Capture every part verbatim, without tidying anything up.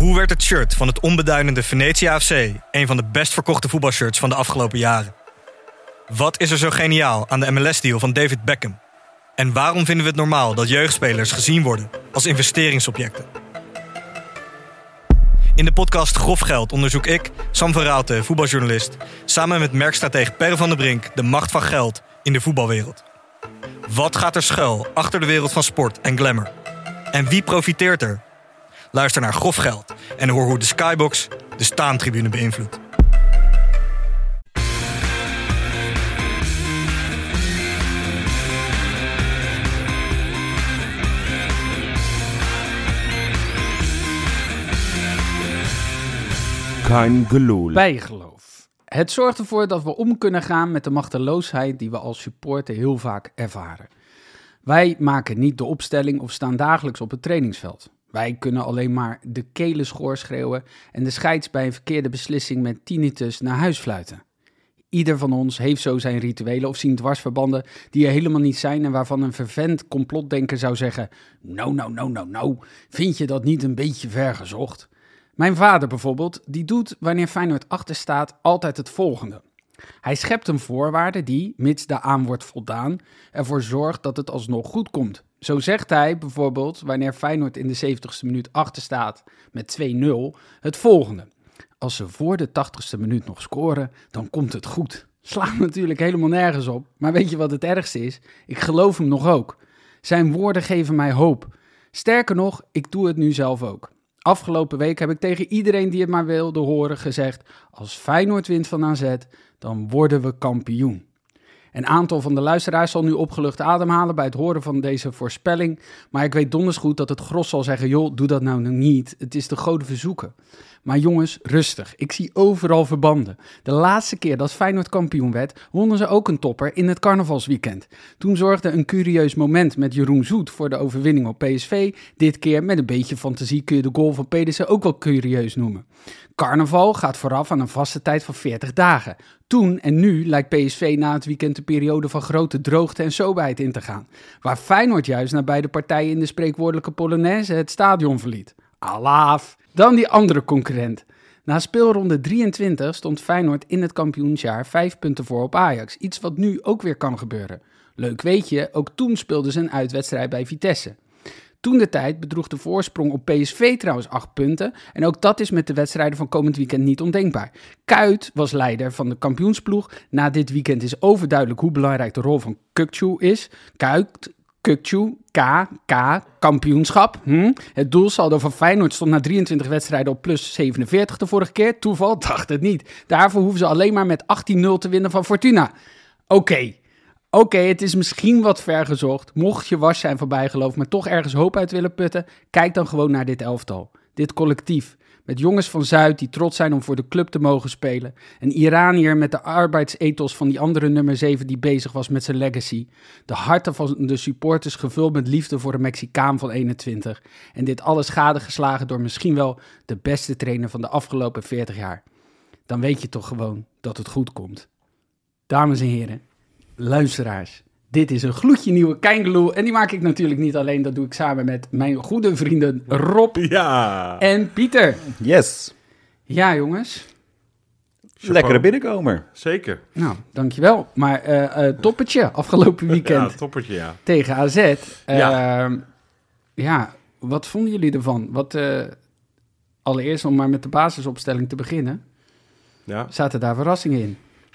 Hoe werd het shirt van het onbeduidende Venetia F C een van de best verkochte voetbalshirts van de afgelopen jaren? Wat is er zo geniaal aan de M L S-deal van David Beckham? En waarom vinden we het normaal dat jeugdspelers gezien worden als investeringsobjecten? In de podcast Grof Geld onderzoek ik, Sam van Raalte, voetbaljournalist, samen met merkstratege Per van der Brink de macht van geld in de voetbalwereld. Wat gaat er schuil achter de wereld van sport en glamour? En wie profiteert er? Luister naar Grof Geld en hoor hoe de Skybox de staantribune beïnvloedt. Kein gelul. Bijgeloof. Het zorgt ervoor dat we om kunnen gaan met de machteloosheid die we als supporter heel vaak ervaren. Wij maken niet de opstelling of staan dagelijks op het trainingsveld. Wij kunnen alleen maar de kelen schoor schreeuwen en de scheids bij een verkeerde beslissing met tinnitus naar huis fluiten. Ieder van ons heeft zo zijn rituelen of zien dwarsverbanden die er helemaal niet zijn en waarvan een vervent complotdenker zou zeggen: nou, nou, nou, nou, nou, vind je dat niet een beetje ver gezocht? Mijn vader bijvoorbeeld, die doet wanneer Feyenoord achter staat altijd het volgende. Hij schept een voorwaarde die, mits daaraan wordt voldaan, ervoor zorgt dat het alsnog goed komt. Zo zegt hij bijvoorbeeld, wanneer Feyenoord in de zeventigste minuut achter staat met twee nul, het volgende. Als ze voor de tachtigste minuut nog scoren, dan komt het goed. Slaat natuurlijk helemaal nergens op, maar weet je wat het ergste is? Ik geloof hem nog ook. Zijn woorden geven mij hoop. Sterker nog, ik doe het nu zelf ook. Afgelopen week heb ik tegen iedereen die het maar wilde horen gezegd: als Feyenoord wint van A Z, dan worden we kampioen. Een aantal van de luisteraars zal nu opgelucht ademhalen bij het horen van deze voorspelling, maar ik weet donders goed dat het gros zal zeggen: joh, doe dat nou niet, het is de goden verzoeken. Maar jongens, rustig, ik zie overal verbanden. De laatste keer dat Feyenoord kampioen werd, wonnen ze ook een topper in het carnavalsweekend. Toen zorgde een curieus moment met Jeroen Zoet voor de overwinning op P S V. Dit keer met een beetje fantasie kun je de goal van Pedersen ook wel curieus noemen. Carnaval gaat vooraf aan een vaste tijd van veertig dagen. Toen en nu lijkt P S V na het weekend een periode van grote droogte en soberheid in te gaan. Waar Feyenoord juist naar beide partijen in de spreekwoordelijke Polonaise het stadion verliet. Alaaf! Dan die andere concurrent. Na speelronde drieëntwintig stond Feyenoord in het kampioensjaar vijf punten voor op Ajax. Iets wat nu ook weer kan gebeuren. Leuk weet je, ook toen speelden ze een uitwedstrijd bij Vitesse. Toen de tijd bedroeg de voorsprong op P S V trouwens acht punten. En ook dat is met de wedstrijden van komend weekend niet ondenkbaar. Kuyt was leider van de kampioensploeg. Na dit weekend is overduidelijk hoe belangrijk de rol van Kökçü is. Kuyt... Kökçü, K, K, kampioenschap. Hm? Het doelsaldo van Feyenoord stond na drieëntwintig wedstrijden op plus zevenenveertig de vorige keer. Toeval? Dacht het niet. Daarvoor hoeven ze alleen maar met achttien nul te winnen van Fortuna. Oké, okay. Oké, okay, het is misschien wat ver gezocht. Mocht je was zijn voorbij geloof, maar toch ergens hoop uit willen putten, kijk dan gewoon naar dit elftal. Dit collectief. Met jongens van Zuid die trots zijn om voor de club te mogen spelen. Een Iranier met de arbeidsethos van die andere nummer zeven die bezig was met zijn legacy. De harten van de supporters gevuld met liefde voor een Mexicaan van eenentwintig. En dit alles gadegeslagen door misschien wel de beste trainer van de afgelopen veertig jaar. Dan weet je toch gewoon dat het goed komt. Dames en heren, luisteraars. Dit is een gloedje nieuwe Keingeloel en die maak ik natuurlijk niet alleen. Dat doe ik samen met mijn goede vrienden Rob ja. en Pieter. Yes. Ja, jongens. Chapeau. Lekkere binnenkomer. Zeker. Nou, dankjewel. Maar uh, uh, toppertje afgelopen weekend. Ja, toppertje, ja. Tegen A Z. Uh, ja. ja, wat vonden jullie ervan? Wat, uh, allereerst om maar met de basisopstelling te beginnen. Ja. Zaten daar verrassingen in?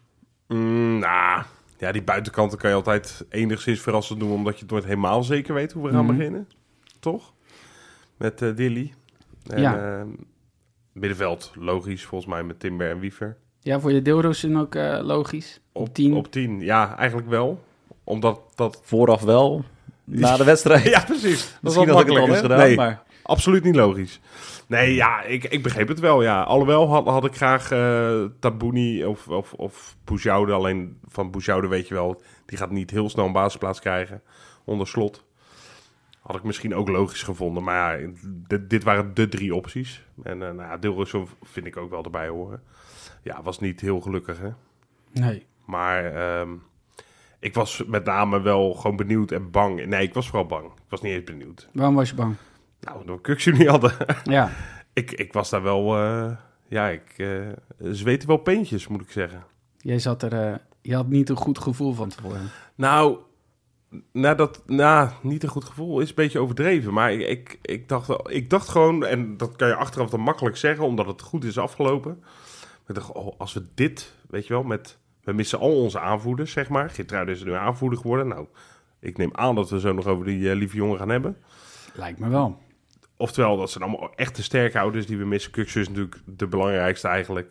Mm, nou... Ja, die buitenkanten kan je altijd enigszins verrassend doen, omdat je het nooit helemaal zeker weet hoe we gaan mm-hmm. beginnen. Toch? Met uh, Dilly. En ja. uh, middenveld, logisch, volgens mij met Timber en Wiever. Ja, voor je Deelroosen ook uh, logisch? Op tien? Op tien, ja, eigenlijk wel. Omdat dat... Vooraf wel, na de wedstrijd. Ja, precies. Dat is wel makkelijk anders gedaan, nee, maar... absoluut niet logisch. Nee, ja, ik, ik begreep het wel, ja. Alhoewel had, had ik graag uh, Tabouni of, of, of Boujoude. Alleen van Boujoude weet je wel, die gaat niet heel snel een basisplaats krijgen onder Slot. Had ik misschien ook logisch gevonden. Maar ja, dit, dit waren de drie opties. En uh, nou ja, Dilrosun vind ik ook wel erbij horen. Ja, was niet heel gelukkig, hè? Nee. Maar um, ik was met name wel gewoon benieuwd en bang. Nee, ik was vooral bang. Ik was niet eens benieuwd. Waarom was je bang? Nou, door Kökçü niet hadden. Ja. Ik, ik was daar wel... Uh, ja, ik uh, zweette wel peentjes, moet ik zeggen. Jij zat er... Uh, je had niet een goed gevoel van tevoren. Nou... Nou, dat, nou, niet een goed gevoel is een beetje overdreven. Maar ik, ik, ik, dacht, ik dacht gewoon, en dat kan je achteraf dan makkelijk zeggen, omdat het goed is afgelopen. Ik dacht, oh, als we dit, weet je wel, met... We missen al onze aanvoerders, zeg maar. Geertruiden is er nu aanvoerder geworden. Nou, ik neem aan dat we zo nog over die uh, lieve jongen gaan hebben. Lijkt me wel. Oftewel, dat zijn allemaal echte sterkhouders die we missen. Kuksu is natuurlijk de belangrijkste eigenlijk.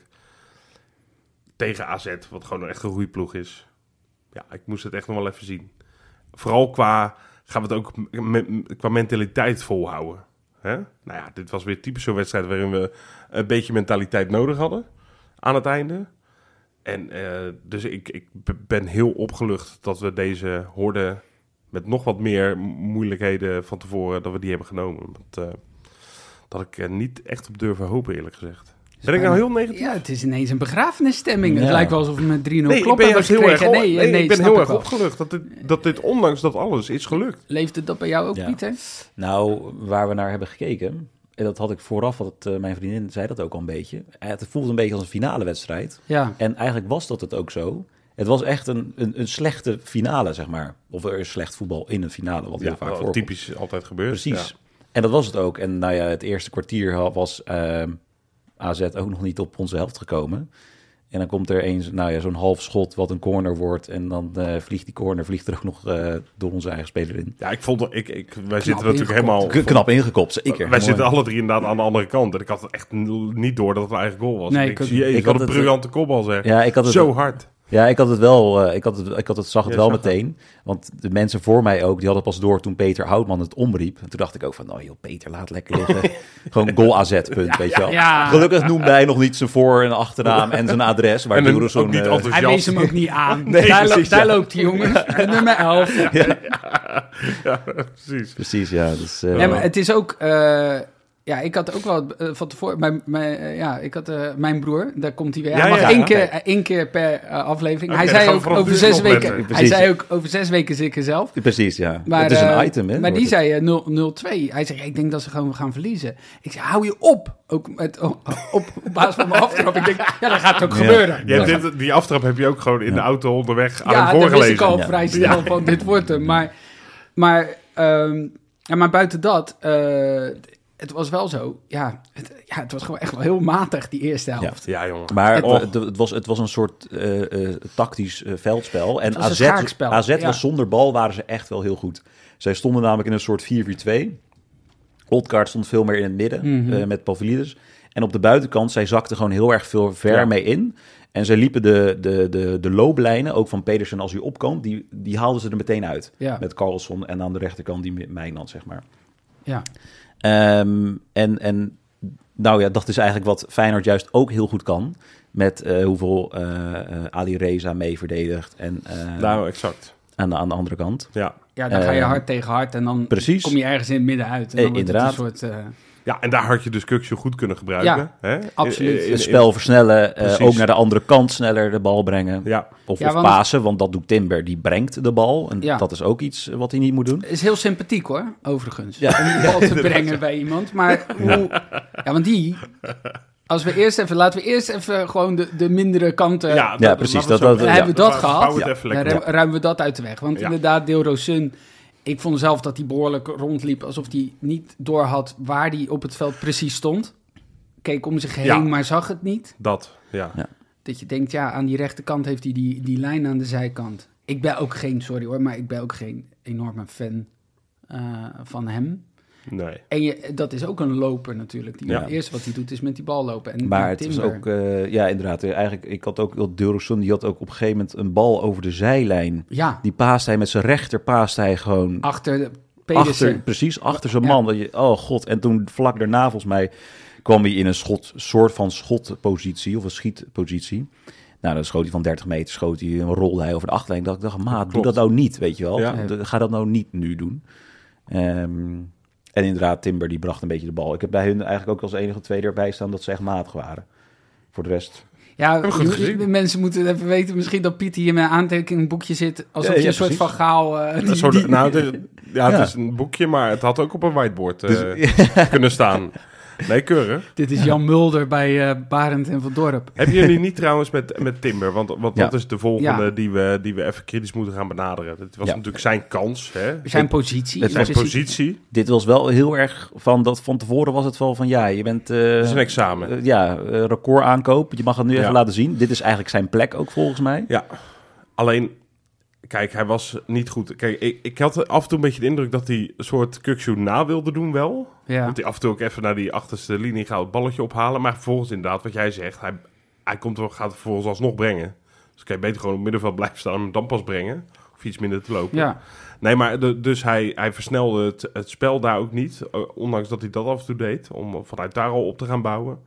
Tegen A Z, wat gewoon een echt een goede ploeg is. Ja, ik moest het echt nog wel even zien. Vooral qua, gaan we het ook me, qua mentaliteit volhouden. Hè? Nou ja, dit was weer typisch zo'n wedstrijd waarin we een beetje mentaliteit nodig hadden aan het einde. En uh, dus ik, ik ben heel opgelucht dat we deze horde met nog wat meer moeilijkheden van tevoren, dat we die hebben genomen. Want, uh, dat ik er niet echt op durven hopen, eerlijk gezegd. Ben ik nou heel negatief? Ja, het is ineens een begrafenisstemming. Ja. Het lijkt wel alsof we met drie nul nee, kloppen hebben gekregen. Nee, nee, nee, nee, ik ben snap heel erg wel. opgelucht dat dit, dat dit ondanks dat alles is gelukt. Leefde dat bij jou ook, Ja. Pieter? Nou, waar we naar hebben gekeken, en dat had ik vooraf, wat uh, mijn vriendin zei dat ook al een beetje. Het voelde een beetje als een finale wedstrijd. Ja. En eigenlijk was dat het ook zo. Het was echt een, een, een slechte finale, zeg maar. Of er is slecht voetbal in een finale, wat heel Ja, vaak wel voorkomt. typisch altijd gebeurt. Precies. Ja. En dat was het ook. En nou ja, het eerste kwartier was uh, A Z ook nog niet op onze helft gekomen. En dan komt er eens, nou ja, zo'n half schot wat een corner wordt. En dan uh, vliegt die corner, vliegt er ook nog uh, door onze eigen speler in. Ja, ik vond het, ik, ik, wij Knap zitten natuurlijk ingekopt. helemaal... K- knap ingekopt, zeker. Wij Mooi. zitten alle drie inderdaad aan de andere kant. En ik had echt n- niet door dat het een eigen goal was. Nee, ik ik ook zie, niet. jezus, Ik wat had een het- briljante kopbal zeg. Ja, ik had het, Zo hard. ja, ik had het wel, uh, ik, had het, ik had het, zag het Ja, wel zag meteen. Want de mensen voor mij ook, die hadden pas door toen Peter Houtman het omriep. En toen dacht ik ook van, nou joh, Peter, laat lekker liggen. Gewoon goal A Z, punt, weet je wel. ja. Gelukkig noemde hij nog niet zijn voor- en achternaam en zijn adres. Waar En een- Duro zo'n, ook niet uh, altijd- Hij wees hem ook niet aan. Nee, daar, precies, lo- daar ja. loopt die jongen. De nummer elf. Ja. Ja, precies. Precies, ja. Dus, uh, Ja, maar het is ook... uh, ja, ik had ook wel uh, van tevoren... Mijn, mijn, uh, ja, ik had uh, mijn broer, daar komt hij weer. Ja, hij mag ja, één, ja. keer, uh, één keer per uh, aflevering. Oké, hij dan zei gaan we ook vanaf over nu zes nog weken... letten. Hij Precies. zei ook over zes weken zit ik er zelf. Precies, ja. Maar, het is een uh, item, hè. Maar die wordt zei uh, nul twee. Hij zei, ik denk dat ze gewoon gaan verliezen. Ik zei, hou je op. Ook met, op, op basis van mijn aftrap. Ik denk, ja, dat gaat ook Ja. gebeuren. Ja, Dat- dit, die aftrap heb je ook gewoon in de auto onderweg aan ja, hem dat wist ik voorgelezen. al Ja. vrij snel van, dit wordt hem. Maar, maar, um, ja, maar buiten dat... Uh, het was wel zo, ja het, ja, het was gewoon echt wel heel matig, die eerste helft. Ja, jongen. Maar Oh. het, het, was, het was een soort uh, uh, tactisch uh, veldspel. En Het was een A Z, schaakspel, A Z ja. was zonder bal, waren ze echt wel heel goed. Zij stonden namelijk in een soort vier vier twee. Oldkaart stond veel meer in het midden, Mhm. uh, met Pavlidis. En op de buitenkant, zij zakten gewoon heel erg veel ver Ja. mee in. En zij liepen de, de, de, de looplijnen, ook van Pedersen als hij opkwam, die, die haalden ze er meteen uit. Ja. Met Carlson en aan de rechterkant die Mijnland, zeg maar. Ja. Um, en, en nou ja, dat is eigenlijk wat Feyenoord juist ook heel goed kan. Met uh, hoeveel uh, uh, Ali Reza mee verdedigt. En uh, Nou, exact. aan, de, aan de andere kant. Ja. Ja, dan ga je Uh, hard tegen hard en dan precies. kom je ergens in het midden uit. En dan Eh, wordt inderdaad. Het een soort, uh, Ja, en daar had je dus Kuksu goed kunnen gebruiken. Ja, hè? absoluut. In- in- Het spel versnellen, uh, Precies. ook naar de andere kant sneller de bal brengen. Ja, Of, Ja, of want- pasen, want dat doet Timber, die brengt de bal. En Ja. dat is ook iets wat hij niet moet doen. is heel sympathiek hoor, overigens. Ja. Om die bal te brengen bij iemand. Maar hoe... Ja, want die... Als we eerst even... Laten we eerst even gewoon de, de mindere kanten... ja, Ja, dat- precies, laten we dat- zo- dat- Dan ja. hebben we dat Bouw- gehad. bouw het Ja. even Dan lekker ruim- ruimen we dat uit de weg. Want Ja. inderdaad, Dilrosun... Ik vond zelf dat hij behoorlijk rondliep... alsof hij niet door had waar hij op het veld precies stond. Keek om zich heen, Ja. maar zag het niet. Dat, ja. Ja. Dat je denkt, ja, aan die rechterkant heeft hij die, die lijn aan de zijkant. Ik ben ook geen, sorry hoor, maar ik ben ook geen enorme fan uh, van hem. Nee. En je, dat is ook een loper natuurlijk. Die, Ja. Het eerste wat hij doet is met die bal lopen. En Maar en het is Timber. ook, uh, ja inderdaad, eigenlijk, ik had ook, Dilrosun, die had ook op een gegeven moment een bal over de zijlijn. Ja, Die paast hij met zijn rechter, paast hij gewoon achter de Pedersen. achter, precies achter zijn Ja. man. Dat je, oh god, en toen vlak daarna volgens mij kwam hij in een schot, soort van schotpositie of een schietpositie. Nou, dan schoot hij van dertig meter, schoot hij, en rolde hij over de achterlijn. Ik dacht, ik dacht maat, doe Klopt. dat nou niet, weet je wel. Ja. De- Ga dat nou niet nu doen. Um, en inderdaad, Timber, die bracht een beetje de bal. Ik heb bij hun eigenlijk ook als enige tweede erbij staan dat ze echt matig waren. Voor de rest... Ja, we goed je- gezien. de mensen moeten even weten, misschien dat Piet hier met een aantekeningboekje zit, alsof Ja, je ja, een soort precies. van gaal... uh, die- Een soort, die- nou, het is, ja, het Ja. is een boekje, maar het had ook op een whiteboard uh, Dus- kunnen staan. Nee, keurig. Dit is Jan Mulder bij uh, Barend en Van Dorp. Hebben jullie niet trouwens met, met Timber? Want, want Ja. dat is de volgende Ja. die, we, die we even kritisch moeten gaan benaderen. Het was Ja. natuurlijk zijn kans. Hè? Zijn positie. Het Zijn in principe. positie. Dit was wel heel erg van dat van tevoren was het wel van ja, je bent uh, Dat is een examen. uh, ja, uh, record aankoop. Je mag het nu Ja. even laten zien. Dit is eigenlijk zijn plek ook volgens mij. Ja, alleen, kijk, hij was niet goed. Kijk, ik, ik had af en toe een beetje de indruk dat hij een soort Kukçu na wilde doen wel. Ja. Dat hij af en toe ook even naar die achterste linie gaat het balletje ophalen. Maar vervolgens inderdaad, wat jij zegt, hij, hij komt wel, gaat het vervolgens alsnog brengen. Dus kan je beter gewoon op het middenveld blijven staan en hem dan pas brengen. Of iets minder te lopen. Ja. Nee, maar de, dus hij, hij versnelde het, het spel daar ook niet. Uh, ondanks dat hij dat af en toe deed. Om vanuit daar al op te gaan bouwen.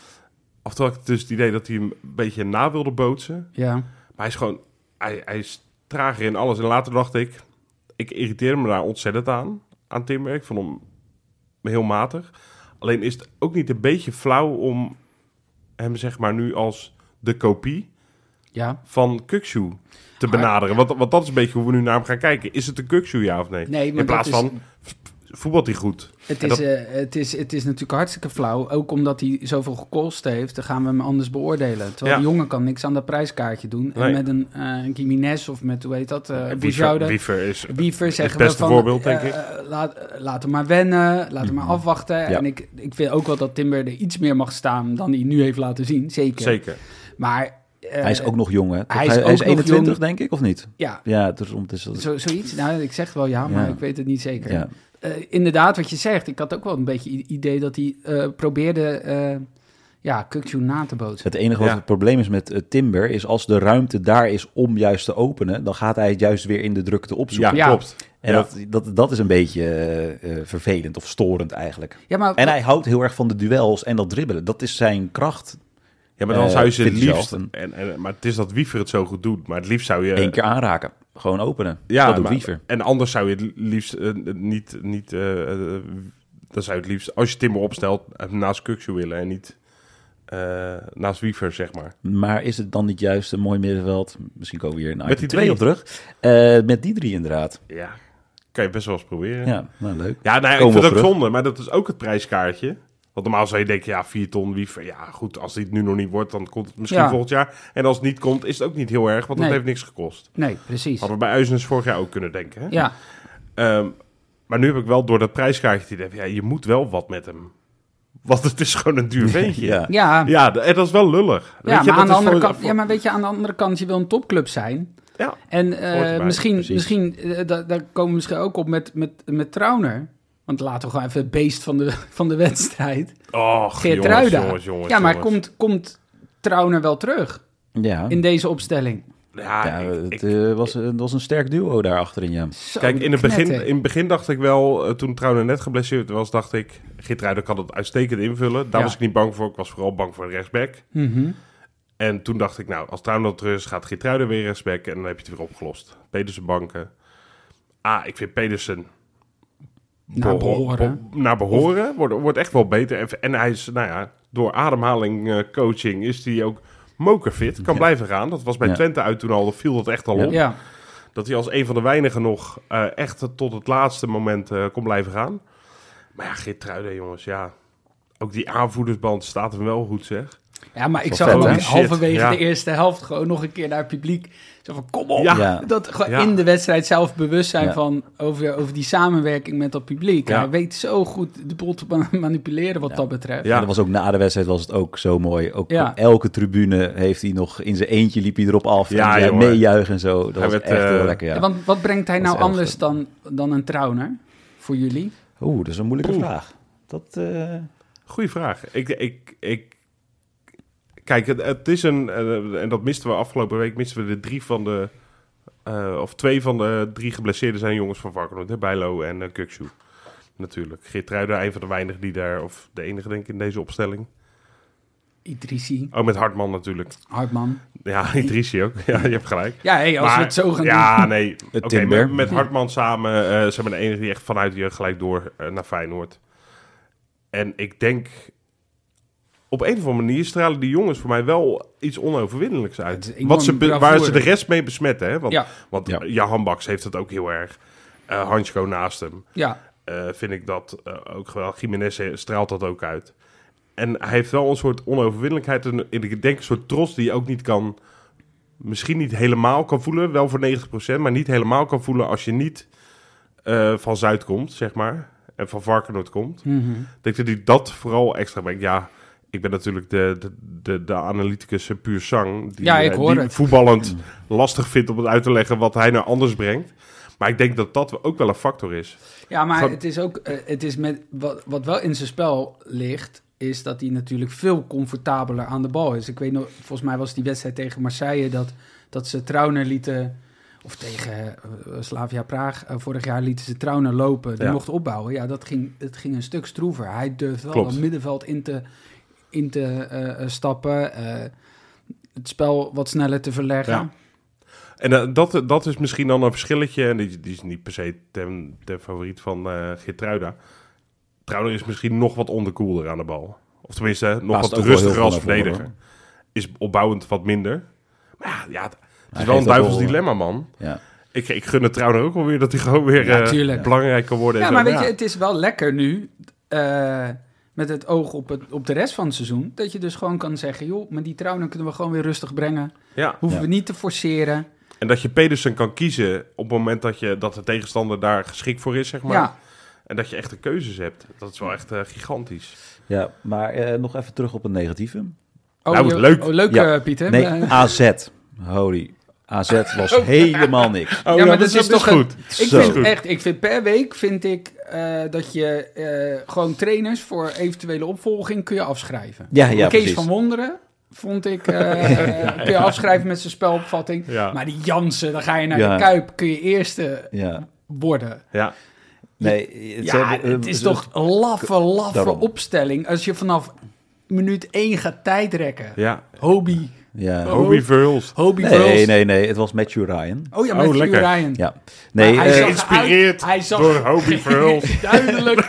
Af en toe had ik dus het idee dat hij hem een beetje na wilde bootsen. Ja. Maar hij is gewoon... Hij, hij is trager in alles. En later dacht ik... Ik irriteerde me daar ontzettend aan. Aan Timber. Ik vond hem heel matig. Alleen is het ook niet een beetje flauw om hem zeg maar nu als de kopie Ja. van Kukçu te benaderen. Want, want dat is een beetje hoe we nu naar hem gaan kijken. Is het een Kukçu, ja of nee? Nee, maar in plaats dat is- van... Voetbalt hij goed? Het En is, dat- eh, het, is, het is natuurlijk hartstikke flauw. Ook omdat hij zoveel gekost heeft, dan gaan we hem anders beoordelen. Terwijl Ja. de jongen kan niks aan dat prijskaartje doen. Nee. En met een uh, Gimenez of met, hoe heet dat, uh, Wiever, Boujoude, Wiever is Wiever zeggen het beste we van... voorbeeld, denk eh, ik. eh, laat, laat hem maar wennen, laat hem maar afwachten. Ja. En ik, ik vind ook wel dat Timber er iets meer mag staan dan hij nu heeft laten zien. Zeker. Zeker. Maar... uh, Hij is ook nog jong, hè? hij is hij ook is nog eenentwintig, jong. denk ik, of niet? Ja, Ja, dus om het is dat. zo, zoiets. Nou, ik zeg wel ja, maar Ja. ik weet het niet zeker. Ja. Uh, inderdaad, wat je zegt. Ik had ook wel een beetje het idee dat hij uh, probeerde uh, ja, Kukçu na te bootsen. Het enige wat Ja. het probleem is met uh, Timber is als de ruimte daar is om juist te openen, dan gaat hij het juist weer in de drukte opzoeken. Ja, Ja. klopt. En Ja. dat, dat, dat is een beetje uh, uh, vervelend of storend eigenlijk. Ja, maar En hij houdt heel erg van de duels en dat dribbelen. Dat is zijn kracht. Ja, maar dan Eh, zou je ze het vind ik liefst... zelf. En, en, maar het is dat Wiever het zo goed doet. Maar het liefst zou je... Eén keer aanraken. Gewoon openen. Ja, dat doet maar- Wiever. En anders zou je het liefst uh, niet... niet uh, uh, dan zou je het liefst, als je Timber opstelt, hem naast Kukçu willen en niet uh, naast Wiever, zeg maar. Maar is het dan niet juist een mooi middenveld? Misschien komen we hier naar Met die twee drie. op terug. Uh, met die drie inderdaad. Ja, kan je best wel eens proberen. Ja, nou leuk. Ja, nou ja, ik Komen vind we het ook terug. zonde, maar dat is ook het prijskaartje. Want normaal zou je denken, ja, vier ton Wiever. Ja, goed, als dit nu nog niet wordt, dan komt het misschien Ja. volgend jaar. En als het niet komt, is het ook niet heel erg, want Nee. dat heeft niks gekost. nee, precies. Hadden we bij Uizens vorig jaar ook kunnen denken. Hè? Ja, Ehm, maar nu heb ik wel door dat prijskaartje het idee van, ja, je moet wel wat met hem. Want het is gewoon een duur ventje. Ja. ja. Ja, d- en dat is wel lullig. Ja, Weet je, maar aan dat de is andere voor- kant, ja, maar weet je, aan de andere kant, je wil een topclub zijn. Ja, En eh, Hoort erbij, misschien, precies. misschien eh, da- daar komen we misschien ook op met, met, met Trauner. Want laten we gewoon even het beest van de, van de wedstrijd. oh, Geertruida. jongens, jongens, jongens. ja, maar jongens. komt, komt Trauner wel terug Ja, in deze opstelling? Ja, ja ik- het ik- uh, was, het was een sterk duo daar achterin, ja. Zo, Kijk, in het, begin, knetter. in het begin dacht ik wel, uh, toen Trauner net geblesseerd was, dacht ik, Geertruida kan het uitstekend invullen. Daar Ja. was ik niet bang voor. Ik was vooral bang voor de rechtsback. Mhm. En toen dacht ik, nou, als Trauner terug is, gaat Geertruida weer rechtsback en dan heb je het weer opgelost. Pedersen banken. Ah, ik vind Pedersen... Naar behoren. Bo- naar behoren. Wordt, wordt echt wel beter. En, en hij is, nou ja, door ademhaling uh, coaching is hij ook mokerfit. Kan Ja. blijven gaan. Dat was bij Ja. Twente uit toen al, dat viel dat echt al Ja. op. Ja, Dat hij als een van de weinigen nog uh, echt tot het laatste moment uh, kon blijven gaan. Maar ja, Geertruida, jongens, ja. Ook die aanvoerdersband staat hem wel goed, zeg. ja, maar ik Wel zag vet, hem ook hè? halverwege Shit, ja. de eerste helft gewoon nog een keer naar het publiek. Zo van, kom op. Ja. Ja. Dat gewoon Ja. in de wedstrijd zelf bewust zijn Ja. van over, over die samenwerking met dat publiek. Ja. Hij weet zo goed de boel te ma- manipuleren wat Ja. dat betreft. Ja. En dat was ook na de wedstrijd was het ook zo mooi. Ook Ja. op elke tribune heeft hij nog in zijn eentje liep hij erop af. Ja, en zei jongen. meejuichen en zo. Dat Hij was werd, echt eh, heel lekker, ja. Ja, want wat brengt hij Dat nou is anders elfde. dan, dan een Trauner voor jullie? Oeh, dat is een moeilijke Oeh. vraag. Dat, eh, Goeie vraag. Ik, ik, ik, kijk, het, het is een... Uh, en dat misten we afgelopen week. Misten we de drie van de... Uh, of twee van de drie geblesseerden zijn jongens van Varkenoord. Hè? Bijlo en uh, Kukçu. Natuurlijk. Geertruida, een van de weinigen die daar... Of de enige, denk ik, in deze opstelling. Idrissi, Oh, met Hartman natuurlijk. Hartman. Ja, Idrissi ook. Ja, je hebt gelijk. Ja, hey, als Maar- we het zo gaan ja, doen. nee. Het Oké, Timber. met, met Hartman samen uh, zijn we de enige die echt vanuit je gelijk door uh, naar Feyenoord. En ik denk... Op een of andere manier stralen die jongens voor mij wel iets onoverwinnelijks Het uit. is enorm Wat ze be- bravoure. waar ze de rest mee besmetten. Hè? Want, Ja. want Ja. Jahan Baks heeft het ook heel erg. Uh, Hansko naast hem. Ja, Uh, vind ik dat uh, ook wel. Gimenez straalt dat ook uit. en hij heeft wel een soort onoverwinnelijkheid en ik denk een soort trots die je ook niet kan, misschien niet helemaal kan voelen, wel voor negentig procent, maar niet helemaal kan voelen als je niet uh, van Zuid komt, zeg maar, en van Varkenoord komt. Mm-hmm. Ik denk dat hij dat vooral extra brengt. Ja, ik ben natuurlijk de, de, de, de analyticus puur sang, die, Ja, ik hoor die het. voetballend lastig vindt om het uit te leggen wat hij nou anders brengt. Maar ik denk dat dat ook wel een factor is. Ja, maar Van- het is ook, uh, het is met, wat, wat wel in zijn spel ligt, is dat hij natuurlijk veel comfortabeler aan de bal is. Ik weet nog, volgens mij was die wedstrijd tegen Marseille dat, dat ze Trauner lieten, of tegen uh, Slavia Praag, uh, vorig jaar lieten ze Trauner lopen, die Ja. mocht opbouwen. Ja, dat ging, het ging een stuk stroever. Hij durft wel Klopt. het middenveld in te, in te uh, stappen, uh, het spel wat sneller te verleggen. Ja. En uh, dat, dat is misschien dan een verschilletje. En die, die is niet per se ten, ten favoriet van uh, Geertruida. Trauner is misschien nog wat onderkoelder aan de bal. Of tenminste, nog Past wat ook wel rustiger heel als veel naar voren, verdediger. Is opbouwend wat minder. Maar ja, ja het Hij is wel een geeft ook duivels wel, dilemma, man. Ja. Ik, ik gun het Trauner ook wel weer dat hij gewoon weer Ja, uh, tuurlijk. belangrijk kan worden. en Ja, zo. maar weet je, het is wel lekker nu, uh, met het oog op, het, op de rest van het seizoen, dat je dus gewoon kan zeggen, joh, maar die Trauner kunnen we gewoon weer rustig brengen. Ja. Hoeven Ja. we niet te forceren. En dat je Pedersen kan kiezen op het moment dat, je, dat de tegenstander daar geschikt voor is, zeg maar. Ja, En dat je echt de keuzes hebt. Dat is wel echt uh, gigantisch. Ja, maar uh, nog even terug op het negatieve. oh, Nou, je- leuk. Oh, leuk, Ja. uh, Pieter. Nee, Uh, A Z. Holy. A Z was helemaal niks. Oh ja, maar dat, is toch een- goed. Ik Zo. vind echt, ik vind per week vind ik uh, dat je uh, gewoon trainers voor eventuele opvolging kun je afschrijven. Ja, ja, Kees precies. van Wonderen vond ik uh, uh, kun je afschrijven met zijn spelopvatting. Ja. Maar die Jansen, dan ga je naar Ja. de Kuip, kun je eerste Ja. worden. Ja. Nee, het, Ja, ze hebben, het eh, is ze- toch een laffe, laffe Daarom. opstelling. Als je vanaf minuut één gaat tijdrekken. Ja. Hobie. Ja. Oh. Hobie Verhulst. Hobie Nee, Verhulst. nee, nee. Het was Matthew Ryan. Oh ja, Oh, met lekker. Ryan. Ja. Nee, Maar hij eh, zag Geïnspireerd eruit- hij zag door Hobie Verhulst. Duidelijk.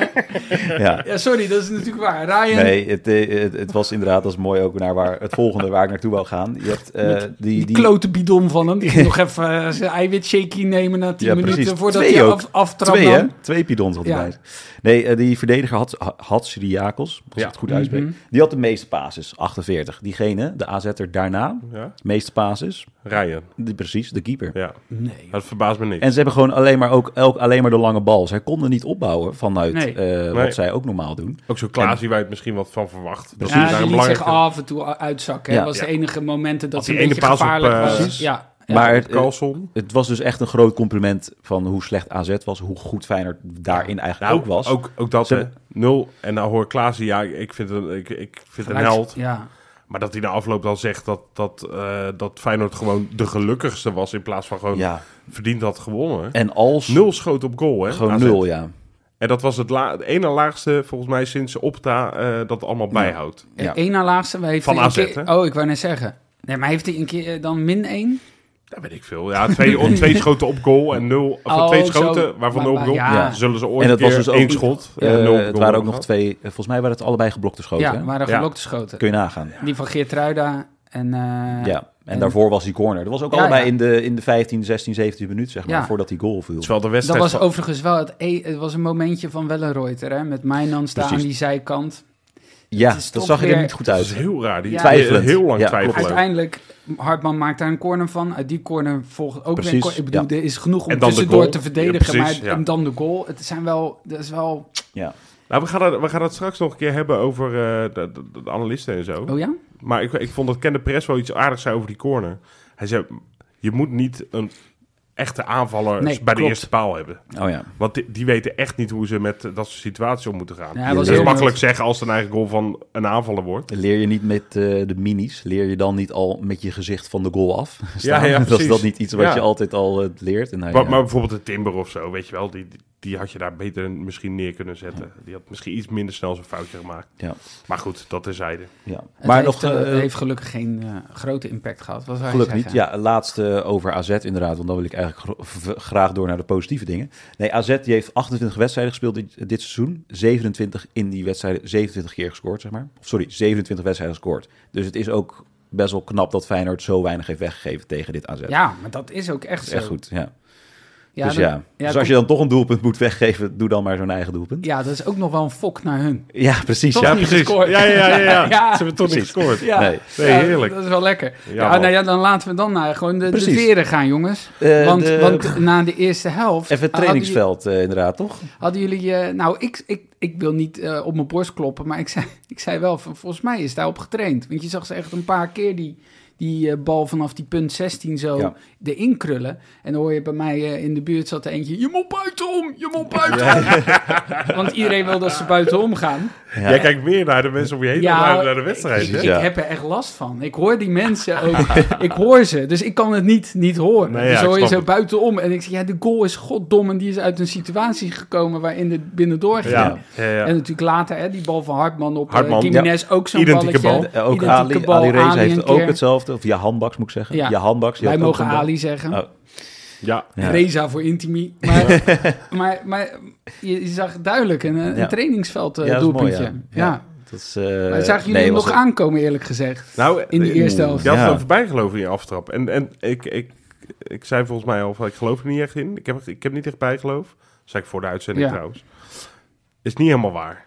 ja. Ja, sorry, dat is natuurlijk waar. Ryan. Nee, het, eh, het, het was inderdaad, dat is mooi ook naar waar het volgende waar ik naartoe wil gaan. Je hebt eh, die, Die, die, klote bidon van hem. Die ging nog even uh, zijn eiwitshakie nemen na tien Ja, minuten precies. voordat Twee hij ook. af, aftrapt. twee, hè? dan. Twee bidons had hij Ja. bij. Nee, eh, die verdediger had Hatziriakos, als Ja. ik het goed uitspreek. Mhm. Die had de meeste passes, achtenveertig. Diegene, de A Z'er daarna, Ja. meeste passes, Ryan. die, precies, de keeper. Ja. Nee. Dat verbaast me niks. En ze hebben gewoon alleen maar, ook, elk, alleen maar de lange bal. Zij konden niet opbouwen vanuit Nee. eh, wat Nee. zij ook normaal doen. Ook zo Klaasie waar je het misschien wat van verwacht. Dat Ja, hij die daar een liet zich belangrijke... af en toe uitzakken. hè. Ja. Dat was Ja. de enige momenten dat Had het die een ene beetje paas op, gevaarlijk eh, was. Precies. Ja. Ja. Maar het, Carlson. het was dus echt een groot compliment van hoe slecht A Z was, hoe goed Feyenoord daarin eigenlijk ook was. Nou, Ook, ook dat, Ze- hè. Nul. En nou hoor Klaasie, ja, ik vind het, ik, ik vind het een held. Ja. Maar dat hij na afloop dan zegt dat, dat, uh, dat Feyenoord gewoon de gelukkigste was in plaats van gewoon Ja, verdiend had gewonnen. en als Nul schoot op goal, hè. gewoon A Z. nul, ja. En dat was het, la- het ene laagste, volgens mij, sinds Opta uh, dat allemaal bijhoudt. Ja. Ja. Eén na laagste. maar Heeft Van hij een A Z, keer- hè? Oh, ik wou net zeggen. Nee, maar heeft hij een keer eh, dan min één? Dat weet ik veel. Ja, twee, oh, twee schoten op goal en nul... Of Oh, twee zo. schoten, waarvan Maar- nul op maar goal. ja. Ja. Zullen ze ooit En een dat was keer dus ook- één schot. Eh, en nul op het goal waren ook gehad. nog twee, eh, volgens mij waren het allebei geblokte schoten. Ja, hè? waren Ja. geblokte schoten. Kun je nagaan. Die van Geertruida en... eh, Ja, en, en- daarvoor was die corner. Dat was ook Ja, allebei ja. in de, in de vijftien, zestien, zeventien minuut, zeg maar, Ja. voordat die goal viel. Het is wel de Dat wedstrijd was van- overigens wel het, e- het was een momentje van Wellenreuter, hè? Met Mijnans daar aan Precies. die zijkant. Ja, het is dat toch zag je er weer- niet goed Dat is uit. heel raar. Die Ja. Twijfelend. Heel lang Ja, twijfelen. klopt. Uiteindelijk, Hartman maakt daar een corner van. Uit die corner volgt ook weer een Precies, corner. Ik bedoel, ja. er is genoeg om En dan de tussendoor goal. te verdedigen. Ja, precies, maar ja. en dan de goal. Het zijn wel... Dat is wel... Ja. Nou, we gaan, het, we gaan het straks nog een keer hebben over uh, de, de, de analisten en zo. Oh ja? Maar ik, ik vond dat Ken de Press wel iets aardigs zei over die corner. Hij zei, je moet niet een echte aanvaller Nee, bij de klopt. eerste paal hebben. Oh ja. Want die, die weten echt niet hoe ze met dat soort situaties om moeten gaan. Ja, hij Je was Dat is heel makkelijk zeggen als het een eigen goal van een aanvaller wordt. Leer je niet met eh, de minis, leer je dan niet al met je gezicht van de goal af staan? Ja, ja, dat is precies. dat niet iets wat Ja. je altijd al eh, leert? En hij, Maar, ja. maar bijvoorbeeld de Timber of zo, weet je wel, die, die, die had je daar beter misschien neer kunnen zetten. Die had misschien iets minder snel zijn foutje gemaakt. Ja. Maar goed, dat terzijde. Ja. Het Maar heeft, nog eh, eh, heeft gelukkig geen uh, grote impact gehad. Wat zou je gelukkig niet. zeggen? Ja, laatste over A Z inderdaad, want dan wil ik eigenlijk gro- v- graag door naar de positieve dingen. Nee, A Z die heeft achtentwintig wedstrijden gespeeld dit, dit seizoen. zevenentwintig in die wedstrijden, zevenentwintig keer gescoord, zeg maar. Of sorry, zevenentwintig wedstrijden gescoord. Dus het is ook best wel knap dat Feyenoord zo weinig heeft weggegeven tegen dit A Z. Ja, maar dat is ook echt Dat is zo. echt goed, ja. Ja, dus dan- ja, ja, dus kom- als je dan toch een doelpunt moet weggeven, doe dan maar zo'n eigen doelpunt. Ja, dat is ook nog wel een fok naar hun. Ja, precies. Toch Ja, niet precies. gescoord. Ja, ja, ja, ja. Ja. Ze hebben toch niet Precies. gescoord. Ja, Nee. Nee, ja, heerlijk. Dat is wel lekker. Ja, Ja, man. nou ja, dan laten we dan naar gewoon de, de Precies. veren gaan, jongens. Eh, want, de- want na de eerste helft... Even het hadden trainingsveld eh, inderdaad, toch? jullie- Hadden jullie... eh, nou, ik, ik, ik wil niet eh, op mijn borst kloppen, maar ik zei, ik zei wel, van, volgens mij is daarop getraind. Want je zag ze echt een paar keer die, die eh, bal vanaf die punt zestien zo Ja. erin krullen. En dan hoor je bij mij eh, in de buurt zat er eentje, je moet buitenom, je moet buitenom. Want iedereen wil dat ze buitenom gaan. Ja. Jij kijkt meer naar de mensen om je heen dan naar, naar de wedstrijd. Ik, hè? ik Ja. heb er echt last van. Ik hoor die mensen ook. Ik hoor ze, dus ik kan het niet, niet horen. Nee, ja, dus ik hoor je snap zo het. buitenom. En ik zeg, ja, de goal is goddom. En die is uit een situatie gekomen waarin het binnendoor ging. Ja, ja, ja. En natuurlijk later, hè, die bal van Hartman op Hartman, uh, Jiménez, ook zo'n Identieke balletje. bal. Eh, ook Identieke Ali, bal, Ali Reza Ali heeft een ook keer. hetzelfde. Of Jahan Baks moet ik zeggen. Ja. Jahan Baks. die Wij had ook mogen zo'n bal. Ali zeggen. Oh, ja. ja. Reza voor Intimi. Maar, maar, maar je, je zag duidelijk een, een Ja. trainingsveld uh, Ja, dat is mooi, doelpuntje. ja. Ja. Ja. Dat is, eh, Maar zagen jullie nee, hem was nog het- aankomen, eerlijk gezegd? Nou, In die eh, eerste helft. Je had Ja. er voorbij geloven in je aftrap. En, en ik, ik, ik zei volgens mij al van, ik geloof er niet echt in. Ik heb, ik heb niet echt bijgeloof. Dat zei ik voor de uitzending Ja. trouwens. Is niet helemaal waar.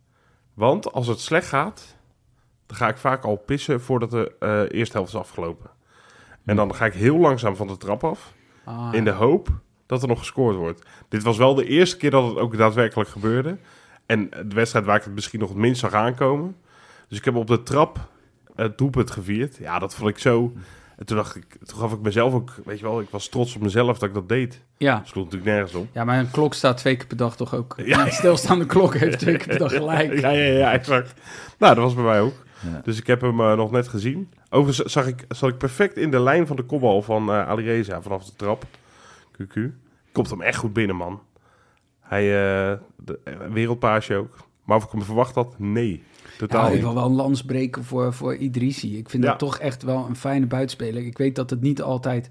Want als het slecht gaat, dan ga ik vaak al pissen voordat de eh, eerste helft is afgelopen. En dan ga ik heel langzaam van de trap af. Ah. In de hoop dat er nog gescoord wordt. Dit was wel de eerste keer dat het ook daadwerkelijk gebeurde. En de wedstrijd waar ik het misschien nog het minst zag aankomen. Dus ik heb op de trap het doelpunt gevierd. Ja, dat vond ik zo... En toen dacht ik, toen gaf ik mezelf ook... Weet je wel, ik was trots op mezelf dat ik dat deed. Ja. Dat sloeg natuurlijk nergens op. Ja, maar een klok staat twee keer per dag toch ook? Ja. Ja. Een stilstaande klok heeft twee keer per dag gelijk. Ja, ja, ja, exact. Nou, dat was bij mij ook. Ja. Dus ik heb hem eh, nog net gezien. Overigens zag ik, zat ik perfect in de lijn van de kopbal van eh Ali Reza vanaf de trap. Q Q. Komt hem echt goed binnen, man. Hij, eh de, eh, wereldpaasje ook. Maar of ik hem verwacht had, nee. Totaal Ja, ik niet. wil wel een lans breken voor, voor Idrissi. Ik vind Ja. dat toch echt wel een fijne buitenspeler. Ik weet dat het niet altijd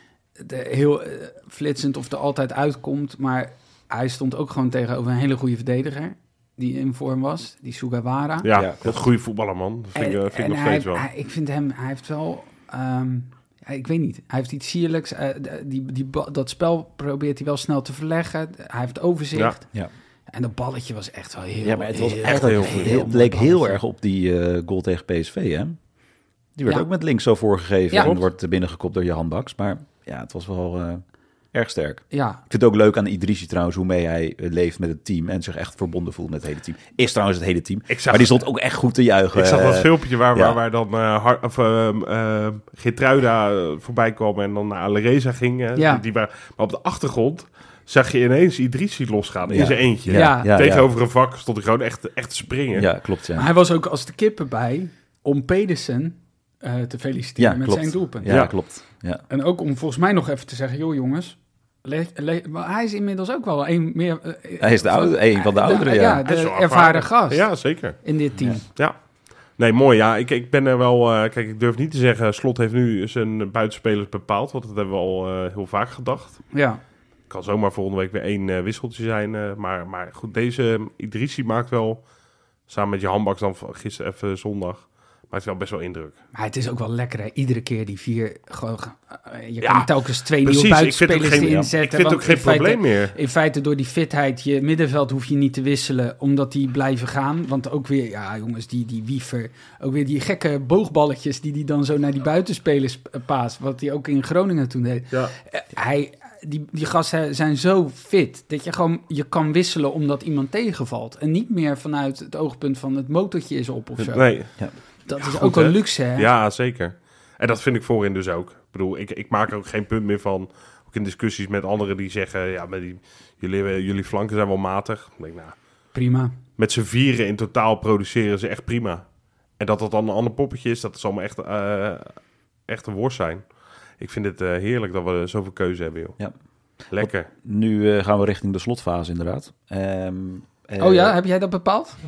de, heel eh, flitsend of er altijd uitkomt. Maar hij stond ook gewoon tegenover een hele goede verdediger. Die in vorm was. Die Sugawara. Ja, Ja, dat klopt. een goede voetballer, man. Dat vind, ik, eh, vind ik en nog hij, steeds wel. hij- ik vind hem, hij heeft wel... ehm, ja, ik weet niet. Hij heeft iets sierlijks. eh, de- die, die, ba- dat spel probeert hij wel snel te verleggen. Hij heeft overzicht. Ja. En dat balletje was echt wel heel... Ja, maar het was heel- echt heel heel, goed. heel, het leek heel erg op die eh, goal tegen P S V, hè? Die werd Ja. ook met links zo voorgegeven Ja. en Klopt. wordt binnengekopt door Johan Baks. Maar ja, het was wel eh, erg sterk. Ja, Ik vind het ook leuk aan Idrissi trouwens, hoe mee hij eh, leeft met het team en zich echt verbonden voelt met het hele team. Is trouwens het hele team. Ik zag, Maar die stond ook echt goed te juichen. ik zag dat eh, filmpje waar, ja. waar, waar dan uh, Har, of, uh, uh, Geertruida uh, voorbij kwam en dan naar Alereza ging. Uh, Ja. die, die waren, maar op de achtergrond zag je ineens Idrissi losgaan in Ja. zijn eentje. Ja. ja, ja, Tegenover een vak stond hij gewoon echt, echt te springen. Ja, klopt. Ja, hij was ook als de kippen bij om Pedersen eh, te feliciteren ja met klopt. zijn doelpunt. Ja, Ja. klopt. Ja. En ook om volgens mij nog even te zeggen, joh jongens, le- le- maar hij is inmiddels ook wel een meer... eh, Hij is de oude- een van de ouderen, ja. Ja, Hij is de wel ervaren gast Ja, zeker. in dit team. Ja. Ja. Nee, mooi. Ja, ik, ik ben er wel... Uh, kijk, ik durf niet te zeggen... Slot heeft nu zijn buitenspelers bepaald. Want dat hebben we al uh, heel vaak gedacht. Ja. Kan zomaar volgende week weer één uh, wisseltje zijn. Uh, maar, maar goed, deze Idrissi maakt wel... Samen met je handbaks dan van gisteren even zondag... Maakt wel best wel indruk. Maar het is ook wel lekker, hè? Iedere keer die vier... Gewoon, uh, je Ja, kan telkens twee precies. nieuwe Ik vind het buitenspelers geen- erin ja. zetten. Ik vind het want ook geen in feite- probleem meer. In feite door die fitheid, je middenveld hoef je niet te wisselen, omdat die blijven gaan. Want ook weer, ja jongens, die, die Wiever, ook weer die gekke boogballetjes die die dan zo naar die buitenspelers paast. Wat hij ook in Groningen toen deed. Ja. Uh, hij, die, die gasten zijn zo fit, dat je gewoon, je kan wisselen omdat iemand tegenvalt. En niet meer vanuit het oogpunt van het motortje is op of zo. Nee. Dat is goed, ook een hè? luxe, hè? Ja, zeker. En dat vind ik voorin dus ook. Ik bedoel, ik, ik maak er ook geen punt meer van. Ook in discussies met anderen die zeggen... Ja, maar die, jullie, jullie flanken zijn wel matig. Ik denk, nou, Prima. met z'n vieren in totaal produceren ze echt prima. En dat dat dan een ander poppetje is, dat zal me echt, uh, echt een worst zijn. Ik vind het uh, heerlijk dat we zoveel keuze hebben, joh. Ja. Lekker. Nu uh, gaan we richting de slotfase inderdaad. Um, uh, Oh ja, heb jij dat bepaald?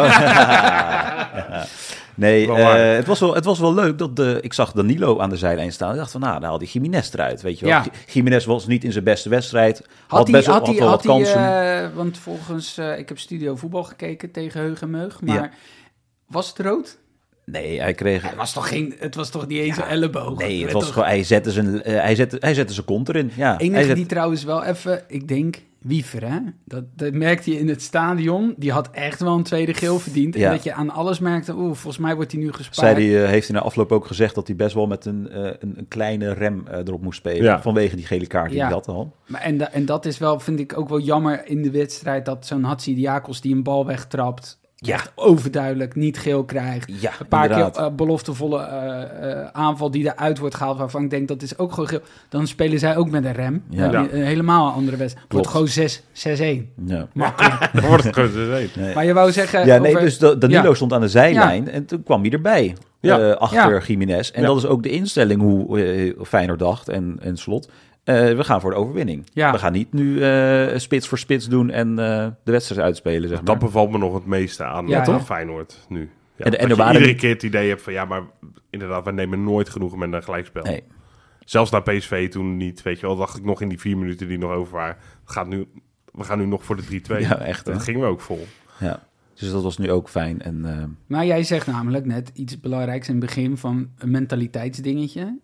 Nee, Wel uh, waar. het, was wel, het was wel leuk dat de, ik zag Danilo aan de zijlijn staan. Ik dacht van, nou, dan haal die Jiménez eruit, weet je wel. Ja. G- Jiménez was niet in zijn beste wedstrijd. Had, Had hij, best wel, had had hij, wel had wat hij, kansen. uh, want volgens, uh, ik heb Studio Voetbal gekeken tegen Heug en Meug, maar Ja. was het rood? Nee, hij kreeg... Het was toch, geen, het was toch niet eens een elleboog? Nee, het werd was toch- gewoon, hij, zette zijn, uh, hij, zette, hij zette zijn kont erin. Ja, hij enige zet- die trouwens wel even, ik denk, Wiever, hè? Dat, dat merkte je in het stadion. Die had echt wel een tweede geel verdiend. Ja. En dat je aan alles merkte, oeh, volgens mij wordt hij nu Zei gespaard. hij, uh, heeft hij na afloop ook gezegd dat hij best wel met een, uh, een, een kleine rem uh, erop moest spelen. Ja. Vanwege die gele kaart die Ja. hij had al. Maar en, da- en dat is wel, vind ik ook wel jammer in de wedstrijd, dat zo'n Hatsidiakos die een bal wegtrapt, Ja. echt overduidelijk niet geel krijgt. Ja, Een paar inderdaad. keer uh, beloftevolle uh, uh, aanval die eruit wordt gehaald, waarvan ik denk dat is ook gewoon geel. Dan spelen zij ook met een rem. Ja. Dan heb je, uh, helemaal een andere wedstrijd. Wordt Klopt. gewoon zes één. Ja. Makkelijk. Dan wordt het gewoon zo zijn. Nee. Maar je wou zeggen... Ja, nee, over- dus Da- Danilo Ja. stond aan de zijlijn en toen kwam hij erbij. Ja. uh, achter Ja. Gimenez. En Ja. dat is ook de instelling hoe uh, Feyenoord dacht en, en Slot. Uh, we gaan voor de overwinning. Ja. We gaan niet nu uh, spits voor spits doen en uh, de wedstrijd uitspelen, zeg maar. Dat bevalt me nog het meeste aan Ja, ja, toch? Feyenoord nu. Ja, En- en dat er je waren- iedere keer het idee hebt van... ja, maar inderdaad, we nemen nooit genoegen met een gelijkspel. Nee. Zelfs naar P S V toen niet, weet je wel. Dacht ik nog in die vier minuten die nog over waren. Het gaat nu, we gaan nu nog voor de drie twee. Ja, echt, hè? Dat gingen we ook vol. Ja. Dus dat was nu ook fijn. En, uh, Maar jij zegt namelijk net iets belangrijks in het begin van een mentaliteitsdingetje.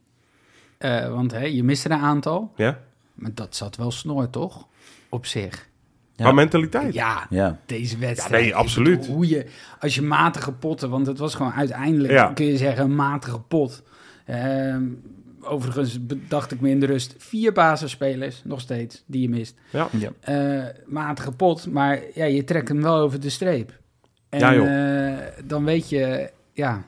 Uh, want hè, je mist er een aantal. Ja? Maar dat zat wel snor, toch? Op zich. Ja. Maar mentaliteit. Ja, ja. deze wedstrijd. Ja, nee, Ik absoluut. bedoel, hoe je, als je matige potten, want het was gewoon uiteindelijk, Ja. kun je zeggen, een matige pot. Ehm, overigens dacht ik me in de rust, vier basisspelers, nog steeds, die je mist. Ja. Ja. Uh, matige pot, maar ja, je trekt hem wel over de streep. En Ja, joh. uh, dan weet je, ja...